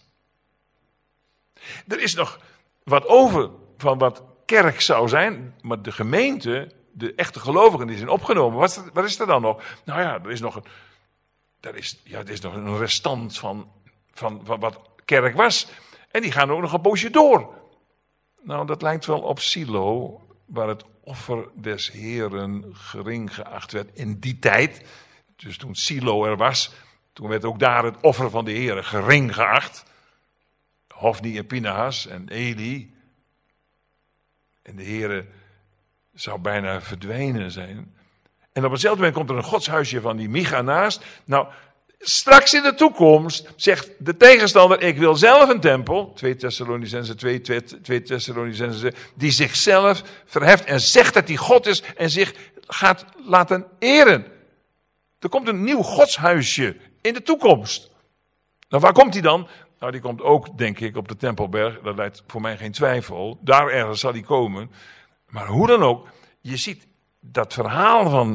Er is nog wat over van wat kerk zou zijn, maar de gemeente, de echte gelovigen, die zijn opgenomen. Wat is er, wat is er dan nog? Nou ja, er is nog een, er is, ja, er is nog een restant van, van, van wat kerk was. En die gaan ook nog een poosje door. Nou, dat lijkt wel op Silo, waar het offer des Heren gering geacht werd in die tijd. Dus toen Silo er was, toen werd ook daar het offer van de Heren gering geacht. Hofni en Pinahas en Eli. En de Heere zou bijna verdwenen zijn. En op hetzelfde moment komt er een godshuisje van die Micha naast. Nou, straks in de toekomst zegt de tegenstander, ik wil zelf een tempel. twee Thessalonicenzen twee, twee Thessalonicenzen, die zichzelf verheft en zegt dat hij God is en zich gaat laten eren. Er komt een nieuw godshuisje in de toekomst. Nou, waar komt hij dan? Nou, die komt ook, denk ik, op de Tempelberg. Dat lijkt voor mij geen twijfel. Daar ergens zal hij komen. Maar hoe dan ook, je ziet dat verhaal van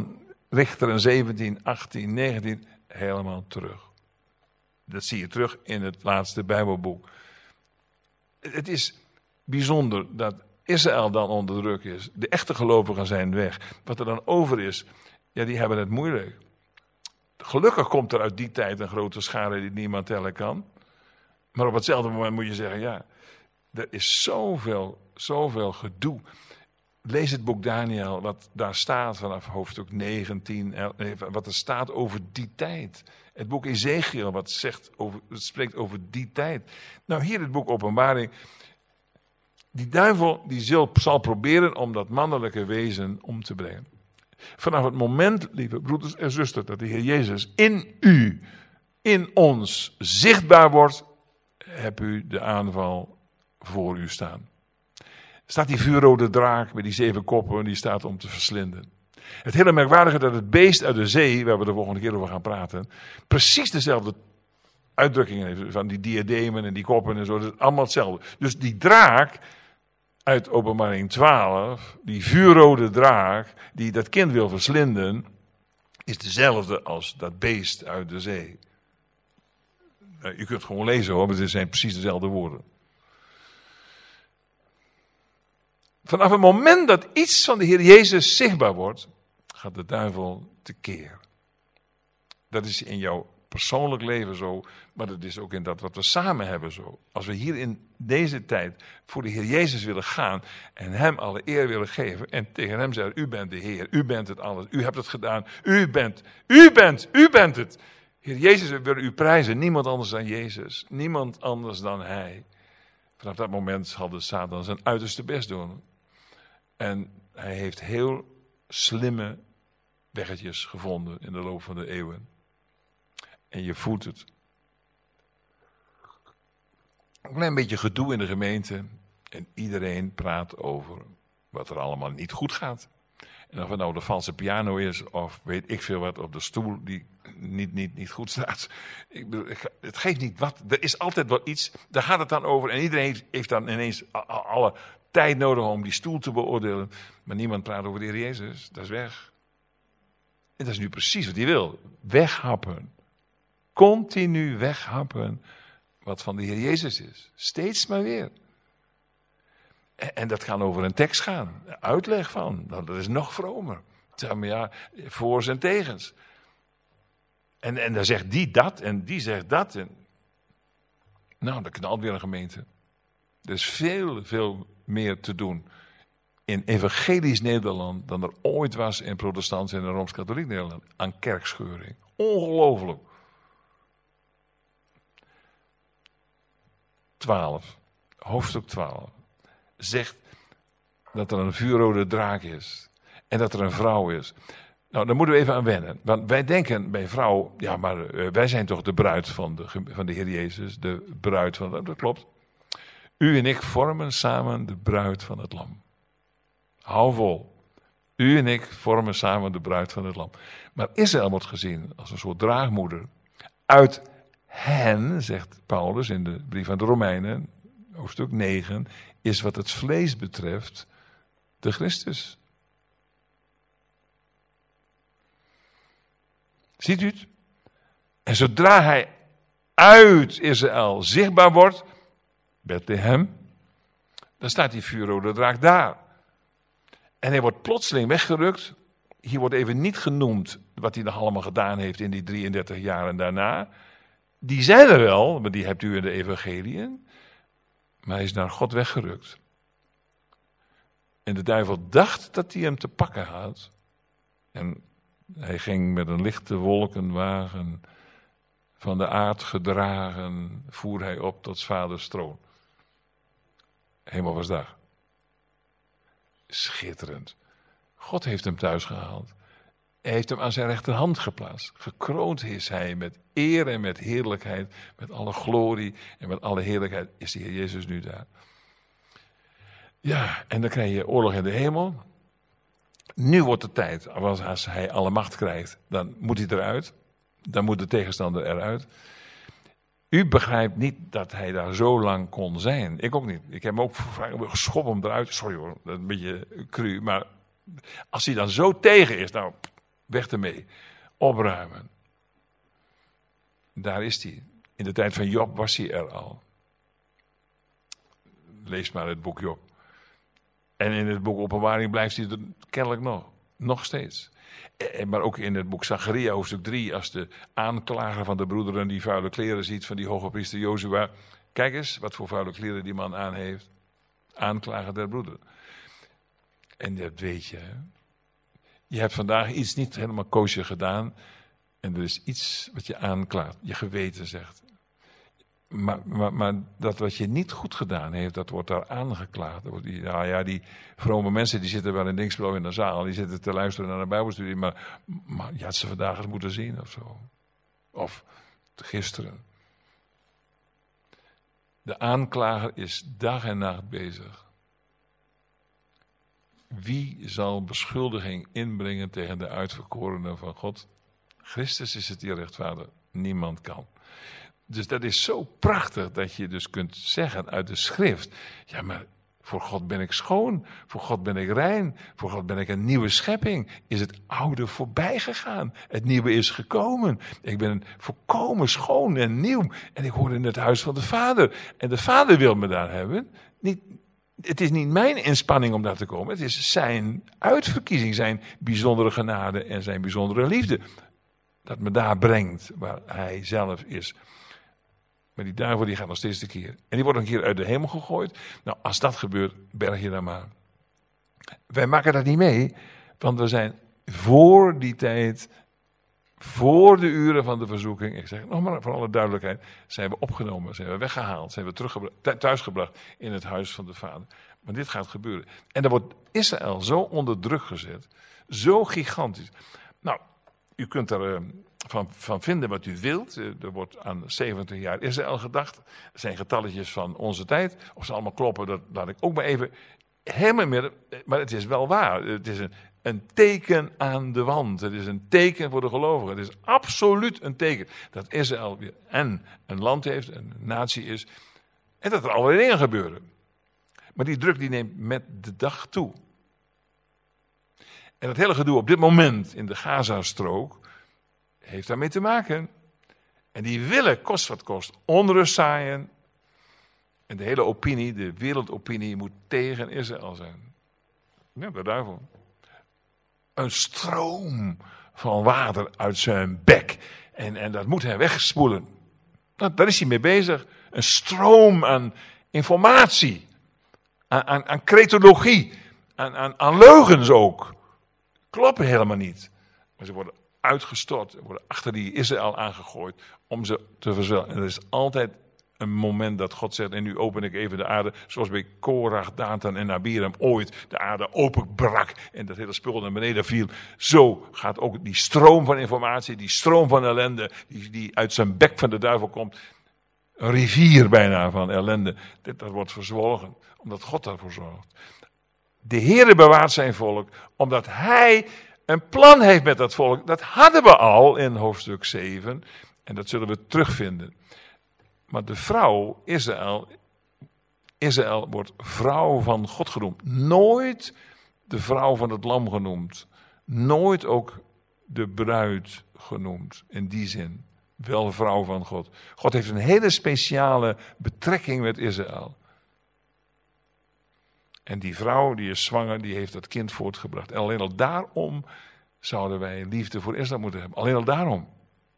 Richteren zeventien, achttien, negentien, helemaal terug. Dat zie je terug in het laatste Bijbelboek. Het is bijzonder dat Israël dan onder druk is. De echte gelovigen zijn weg. Wat er dan over is, ja, die hebben het moeilijk. Gelukkig komt er uit die tijd een grote schare die niemand tellen kan. Maar op hetzelfde moment moet je zeggen, ja, er is zoveel, zoveel gedoe. Lees het boek Daniel, wat daar staat vanaf hoofdstuk negentien, wat er staat over die tijd. Het boek Ezekiel, wat zegt over, het spreekt over die tijd. Nou, hier het boek Openbaring. Die duivel die zal, zal proberen om dat mannelijke wezen om te brengen. Vanaf het moment, lieve broeders en zusters, dat de Heer Jezus in u, in ons zichtbaar wordt, heb u de aanval voor u staan. Staat die vuurrode draak met die zeven koppen, die staat om te verslinden. Het hele merkwaardige dat het beest uit de zee, waar we de volgende keer over gaan praten, precies dezelfde uitdrukkingen heeft, van die diademen en die koppen en zo, dat is allemaal hetzelfde. Dus die draak uit Openbaring twaalf, die vuurrode draak, die dat kind wil verslinden, is dezelfde als dat beest uit de zee. Nou, je kunt het gewoon lezen hoor, maar het zijn precies dezelfde woorden. Vanaf het moment dat iets van de Heer Jezus zichtbaar wordt, gaat de duivel tekeer. Dat is in jouw persoonlijk leven zo, maar dat is ook in dat wat we samen hebben zo. Als we hier in deze tijd voor de Heer Jezus willen gaan en Hem alle eer willen geven en tegen Hem zeggen, u bent de Heer, u bent het alles, u hebt het gedaan, u bent, u bent, u bent het. Heer Jezus, we willen u prijzen, niemand anders dan Jezus, niemand anders dan Hij. Vanaf dat moment zal de Satan zijn uiterste best doen. En hij heeft heel slimme weggetjes gevonden in de loop van de eeuwen. En je voelt het. Een klein beetje gedoe in de gemeente. En iedereen praat over wat er allemaal niet goed gaat. En of het nou de valse piano is of weet ik veel wat op de stoel die niet, niet, niet goed staat. Ik bedoel, het geeft niet wat. Er is altijd wel iets. Daar gaat het dan over. En iedereen heeft, heeft dan ineens alle tijd nodig om die stoel te beoordelen. Maar niemand praat over de Heer Jezus. Dat is weg. En dat is nu precies wat hij wil. Weghappen. Continu weghappen wat van de Heer Jezus is. Steeds maar weer. En, en dat kan over een tekst gaan. Uitleg van. Nou, dat is nog vromer. Zeg maar ja, voor's en tegens. En, en dan zegt die dat en die zegt dat. En... Nou, dan knalt weer een gemeente. Er is veel, veel meer te doen in evangelisch Nederland dan er ooit was in protestants en in Rooms-Katholiek Nederland. Aan kerkscheuring. Ongelooflijk. twaalf. Hoofdstuk twaalf. Zegt dat er een vuurrode draak is. En dat er een vrouw is. Nou, daar moeten we even aan wennen. Want wij denken bij vrouw, ja, maar uh, wij zijn toch de bruid van de, van de Heer Jezus. De bruid van, dat klopt. U en ik vormen samen de bruid van het lam. Hou vol. U en ik vormen samen de bruid van het lam. Maar Israël wordt gezien als een soort draagmoeder. Uit hen, zegt Paulus in de brief aan de Romeinen, hoofdstuk negen, is wat het vlees betreft de Christus. Ziet u het? En zodra hij uit Israël zichtbaar wordt, Bethlehem, dan staat die vuurrode draak daar. En hij wordt plotseling weggerukt. Hier wordt even niet genoemd wat hij nog allemaal gedaan heeft in die drieëndertig jaren daarna. Die zijn er wel, maar die hebt u in de evangeliën. Maar hij is naar God weggerukt. En de duivel dacht dat hij hem te pakken had. En hij ging met een lichte wolkenwagen van de aard gedragen, voer hij op tot 's vaders troon. Hemel was dag. Schitterend. God heeft hem thuis gehaald. Hij heeft hem aan zijn rechterhand geplaatst. Gekroond is hij met eer en met heerlijkheid, met alle glorie en met alle heerlijkheid is de Heer Jezus nu daar. Ja, en dan krijg je oorlog in de hemel. Nu wordt de tijd, als hij alle macht krijgt, dan moet hij eruit. Dan moet de tegenstander eruit. U begrijpt niet dat hij daar zo lang kon zijn. Ik ook niet. Ik heb hem ook gevraagd, schop hem eruit. Sorry hoor, dat is een beetje cru. Maar als hij dan zo tegen is, nou, Weg ermee. Opruimen. Daar is hij. In de tijd van Job was hij er al. Lees maar het boek Job. En in het boek Openbaring blijft hij er kennelijk nog. Nog steeds. Maar ook in het boek Zacharia, hoofdstuk drie, als de aanklager van de broederen die vuile kleren ziet van die hoge priester Jozua. Kijk eens wat voor vuile kleren die man aan heeft. Aanklager der broederen. En dat weet je. Hè? Je hebt vandaag iets niet helemaal koosje gedaan. En er is iets wat je aanklaagt. Je geweten zegt. Maar, maar, maar dat wat je niet goed gedaan heeft, dat wordt daar aangeklaagd. Wordt die, nou ja, die vrome mensen die zitten wel in Dingsbelo in de zaal. Die zitten te luisteren naar een bijbelstudie. Maar, maar je had ze vandaag eens moeten zien of zo. Of gisteren. De aanklager is dag en nacht bezig. Wie zal beschuldiging inbrengen tegen de uitverkorenen van God? Christus is het die rechtvaardig. Niemand kan. Dus dat is zo prachtig dat je dus kunt zeggen uit de schrift. Ja, maar voor God ben ik schoon. Voor God ben ik rein. Voor God ben ik een nieuwe schepping. Is het oude voorbij gegaan. Het nieuwe is gekomen. Ik ben volkomen schoon en nieuw. En ik hoor in het huis van de Vader. En de Vader wil me daar hebben. Niet, het is niet mijn inspanning om daar te komen. Het is zijn uitverkiezing. Zijn bijzondere genade en zijn bijzondere liefde. Dat me daar brengt waar hij zelf is. Maar die duivel die gaat nog steeds de keer. En die wordt een keer uit de hemel gegooid. Nou, als dat gebeurt, berg je dan maar. Wij maken dat niet mee. Want we zijn voor die tijd, voor de uren van de verzoeking. Ik zeg nog maar voor alle duidelijkheid. Zijn we opgenomen, zijn we weggehaald. Zijn we teruggebracht, thuisgebracht in het huis van de Vader. Maar dit gaat gebeuren. En dan wordt Israël zo onder druk gezet. Zo gigantisch. Nou, u kunt er uh, van, van vinden wat u wilt. Uh, er wordt aan zeventig jaar Israël gedacht. Er zijn getalletjes van onze tijd. Of ze allemaal kloppen, dat laat ik ook maar even helemaal meer. Maar het is wel waar. Het is een, een teken aan de wand. Het is een teken voor de gelovigen. Het is absoluut een teken dat Israël weer en een land heeft, een natie is. En dat er allerlei dingen gebeuren. Maar die druk die neemt met de dag toe. En het hele gedoe op dit moment in de Gazastrook heeft daarmee te maken. En die willen, kost wat kost, onrust zaaien. En de hele opinie, de wereldopinie, moet tegen Israël zijn. Ja, de duivel. Een stroom van water uit zijn bek. En, en dat moet hij wegspoelen. Nou, daar is hij mee bezig. Een stroom aan informatie. Aan, aan, aan cretologie. Aan, aan, aan leugens ook. Kloppen helemaal niet. Maar ze worden uitgestort. Ze worden achter die Israël aangegooid om ze te verzwellen. En er is altijd een moment dat God zegt, en nu open ik even de aarde, zoals bij Korach, Datan en Abiram ooit de aarde openbrak en dat hele spul naar beneden viel. Zo gaat ook die stroom van informatie, die stroom van ellende, die, die uit zijn bek van de duivel komt, een rivier bijna van ellende, dat, dat wordt verzwolgen, omdat God daarvoor zorgt. De Heere bewaart zijn volk, omdat hij een plan heeft met dat volk. Dat hadden we al in hoofdstuk zeven en dat zullen we terugvinden. Maar de vrouw, Israël, Israël wordt vrouw van God genoemd. Nooit de vrouw van het lam genoemd. Nooit ook de bruid genoemd. In die zin, wel vrouw van God. God heeft een hele speciale betrekking met Israël. En die vrouw, die is zwanger, die heeft dat kind voortgebracht. En alleen al daarom zouden wij liefde voor Israël moeten hebben. Alleen al daarom.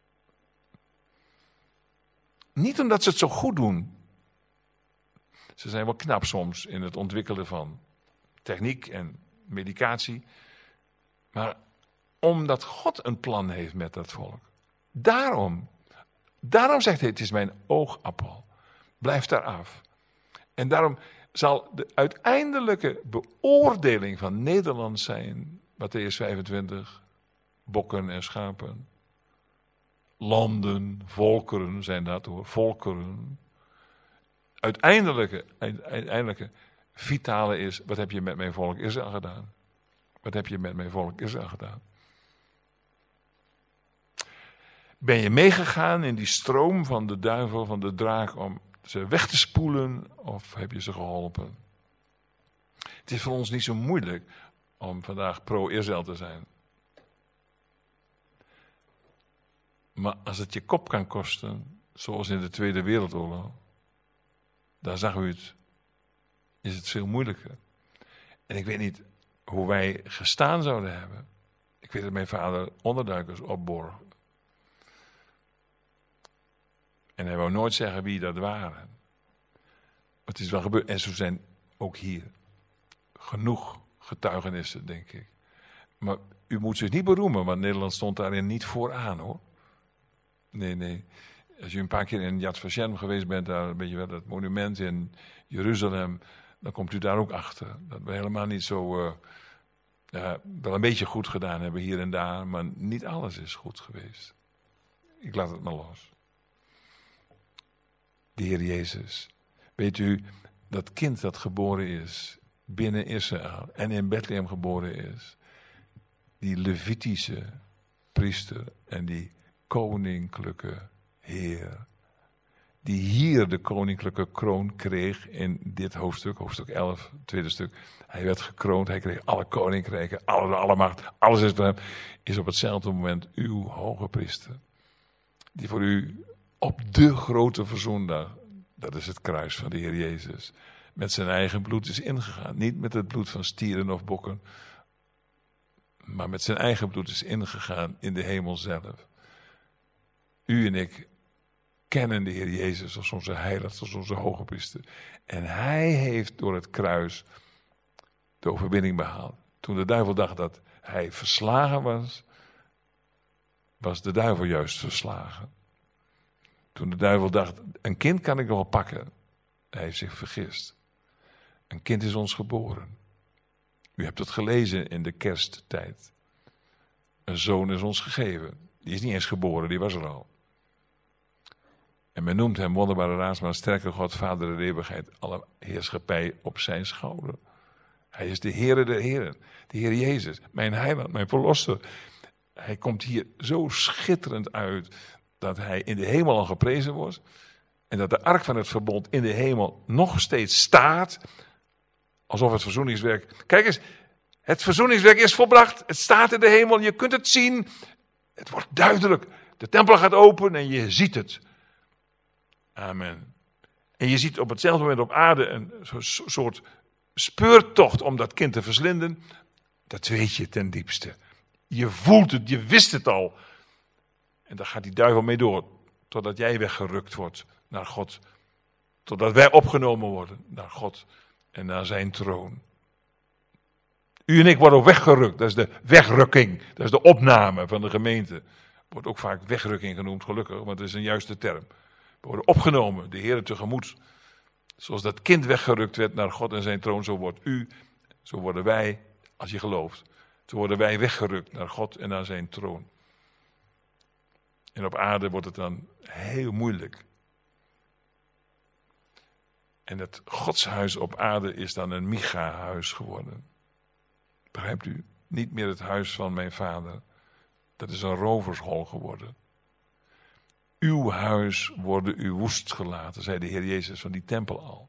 Niet omdat ze het zo goed doen. Ze zijn wel knap soms in het ontwikkelen van techniek en medicatie. Maar omdat God een plan heeft met dat volk. Daarom. Daarom zegt hij, het is mijn oogappel. Blijf daar af. En daarom zal de uiteindelijke beoordeling van Nederland zijn, Mattheüs vijfentwintig, bokken en schapen. Landen, volkeren zijn dat hoor, volkeren. Uiteindelijke, uiteindelijke vitale is, wat heb je met mijn volk Israël gedaan? Wat heb je met mijn volk Israël gedaan? Ben je meegegaan in die stroom van de duivel, van de draak, om ze weg te spoelen, of heb je ze geholpen? Het is voor ons niet zo moeilijk om vandaag pro-Israël te zijn. Maar als het je kop kan kosten, zoals in de Tweede Wereldoorlog, daar zag u het, is het veel moeilijker. En ik weet niet hoe wij gestaan zouden hebben. Ik weet dat mijn vader onderduikers opborg. En hij wou nooit zeggen wie dat waren. Het is wel gebeurd. En zo zijn ook hier genoeg getuigenissen, denk ik. Maar u moet zich niet beroemen, want Nederland stond daarin niet vooraan, hoor. Nee, nee. Als u een paar keer in Yad Vashem geweest bent, daar weet je wel, dat monument in Jeruzalem, dan komt u daar ook achter. Dat we helemaal niet zo, uh, ja, wel een beetje goed gedaan hebben hier en daar, maar niet alles is goed geweest. Ik laat het maar los. De Heer Jezus. Weet u, dat kind dat geboren is binnen Israël en in Bethlehem geboren is, die Levitische priester en die koninklijke Heer, die hier de koninklijke kroon kreeg in dit hoofdstuk, hoofdstuk elf, tweede stuk. Hij werd gekroond, hij kreeg alle koninkrijken, alle, alle macht, alles is voor hem, is op hetzelfde moment uw hoge priester. Die voor u op de grote verzoendag, dat is het kruis van de Heer Jezus, met zijn eigen bloed is ingegaan. Niet met het bloed van stieren of bokken, maar met zijn eigen bloed is ingegaan in de hemel zelf. U en ik kennen de Heer Jezus als onze heiland, als onze hoge priester. En hij heeft door het kruis de overwinning behaald. Toen de duivel dacht dat hij verslagen was, was de duivel juist verslagen. Toen de duivel dacht, een kind kan ik nog wel pakken, hij heeft zich vergist. Een kind is ons geboren. U hebt het gelezen in de kersttijd. Een zoon is ons gegeven. Die is niet eens geboren, die was er al. En men noemt hem wonderbare raadsman, sterke God, Vader der eeuwigheid, alle heerschappij op zijn schouder. Hij is de Heere der Heren, de Heer Jezus, mijn heiland, mijn verlosser. Hij komt hier zo schitterend uit dat hij in de hemel al geprezen wordt. En dat de ark van het verbond in de hemel nog steeds staat. Alsof het verzoeningswerk... Kijk eens, het verzoeningswerk is volbracht. Het staat in de hemel, je kunt het zien. Het wordt duidelijk. De tempel gaat open en je ziet het. Amen. En je ziet op hetzelfde moment op aarde een soort speurtocht om dat kind te verslinden. Dat weet je ten diepste. Je voelt het, je wist het al. En daar gaat die duivel mee door. Totdat jij weggerukt wordt naar God. Totdat wij opgenomen worden naar God en naar zijn troon. U en ik worden ook weggerukt. Dat is de wegrukking. Dat is de opname van de gemeente. Wordt ook vaak wegrukking genoemd, gelukkig, want het is een juiste term. We worden opgenomen, de Heer tegemoet. Zoals dat kind weggerukt werd naar God en zijn troon, zo wordt u, zo worden wij, als je gelooft, zo worden wij weggerukt naar God en naar zijn troon. En op aarde wordt het dan heel moeilijk. En het godshuis op aarde is dan een Micha-huis geworden. Begrijpt u? Niet meer het huis van mijn vader. Dat is een rovershol geworden. Uw huis worden u woest gelaten, zei de Heer Jezus van die tempel al.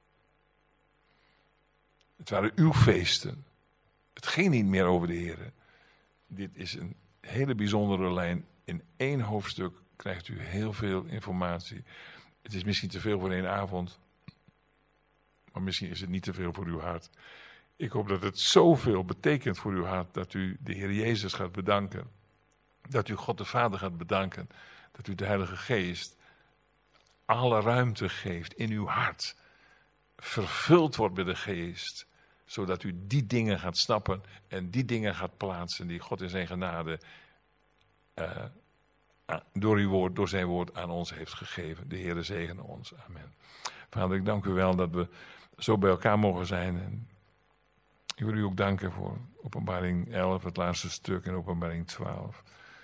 Het waren uw feesten. Het ging niet meer over de Heer. Dit is een hele bijzondere lijn. In één hoofdstuk krijgt u heel veel informatie. Het is misschien te veel voor één avond. Maar misschien is het niet te veel voor uw hart. Ik hoop dat het zoveel betekent voor uw hart dat u de Heer Jezus gaat bedanken. Dat u God de Vader gaat bedanken. Dat u de Heilige Geest alle ruimte geeft in uw hart. Vervuld wordt met de Geest. Zodat u die dingen gaat snappen en die dingen gaat plaatsen die God in zijn genade uh, door uw woord, door zijn woord aan ons heeft gegeven. De Heere zegene ons. Amen. Vader, ik dank u wel dat we zo bij elkaar mogen zijn. En ik wil u ook danken voor Openbaring elf, het laatste stuk, en Openbaring twaalf.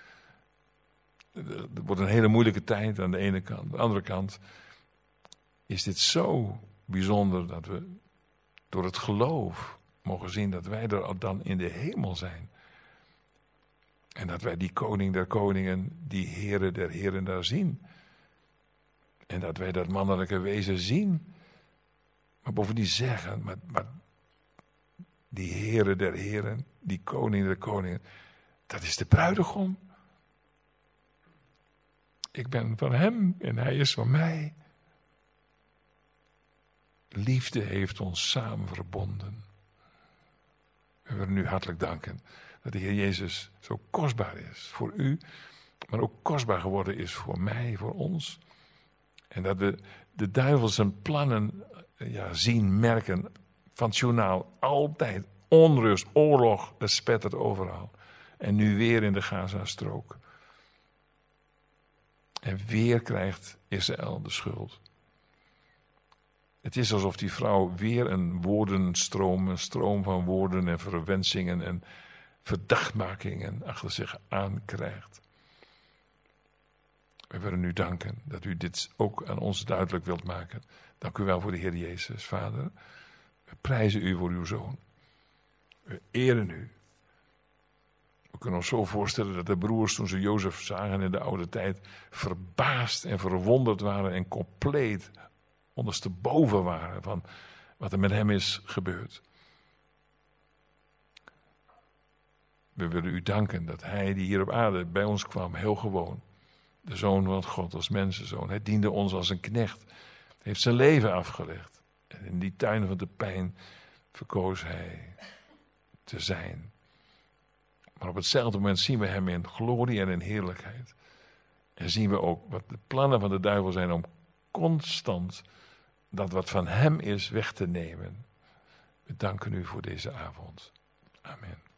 Het wordt een hele moeilijke tijd aan de ene kant. Aan de andere kant is dit zo bijzonder dat we door het geloof mogen zien dat wij er dan in de hemel zijn. En dat wij die koning der koningen, die heren der heren daar zien. En dat wij dat mannelijke wezen zien. Maar bovendien zeggen, maar, maar die heren der heren, die koning der koningen, dat is de bruidegom. Ik ben van hem en hij is van mij. Liefde heeft ons samen verbonden. We willen u hartelijk danken dat de Heer Jezus zo kostbaar is voor u, maar ook kostbaar geworden is voor mij, voor ons. En dat we de duivel zijn plannen ja, zien, merken, van het journaal, altijd onrust, oorlog, dat spettert overal. En nu weer in de Gazastrook. En weer krijgt Israël de schuld. Het is alsof die vrouw weer een woordenstroom, een stroom van woorden en verwensingen en verdachtmakingen achter zich aankrijgt. We willen u danken dat u dit ook aan ons duidelijk wilt maken. Dank u wel voor de Heer Jezus, Vader. We prijzen u voor uw Zoon. We eren u. We kunnen ons zo voorstellen dat de broers, toen ze Jozef zagen in de oude tijd, verbaasd en verwonderd waren en compleet ondersteboven waren van wat er met hem is gebeurd. We willen u danken dat hij die hier op aarde bij ons kwam, heel gewoon, de Zoon van God als mensenzoon. Hij diende ons als een knecht, heeft zijn leven afgelegd. En in die tuin van de pijn verkoos hij te zijn. Maar op hetzelfde moment zien we hem in glorie en in heerlijkheid. En zien we ook wat de plannen van de duivel zijn om constant dat wat van hem is weg te nemen. We danken u voor deze avond. Amen.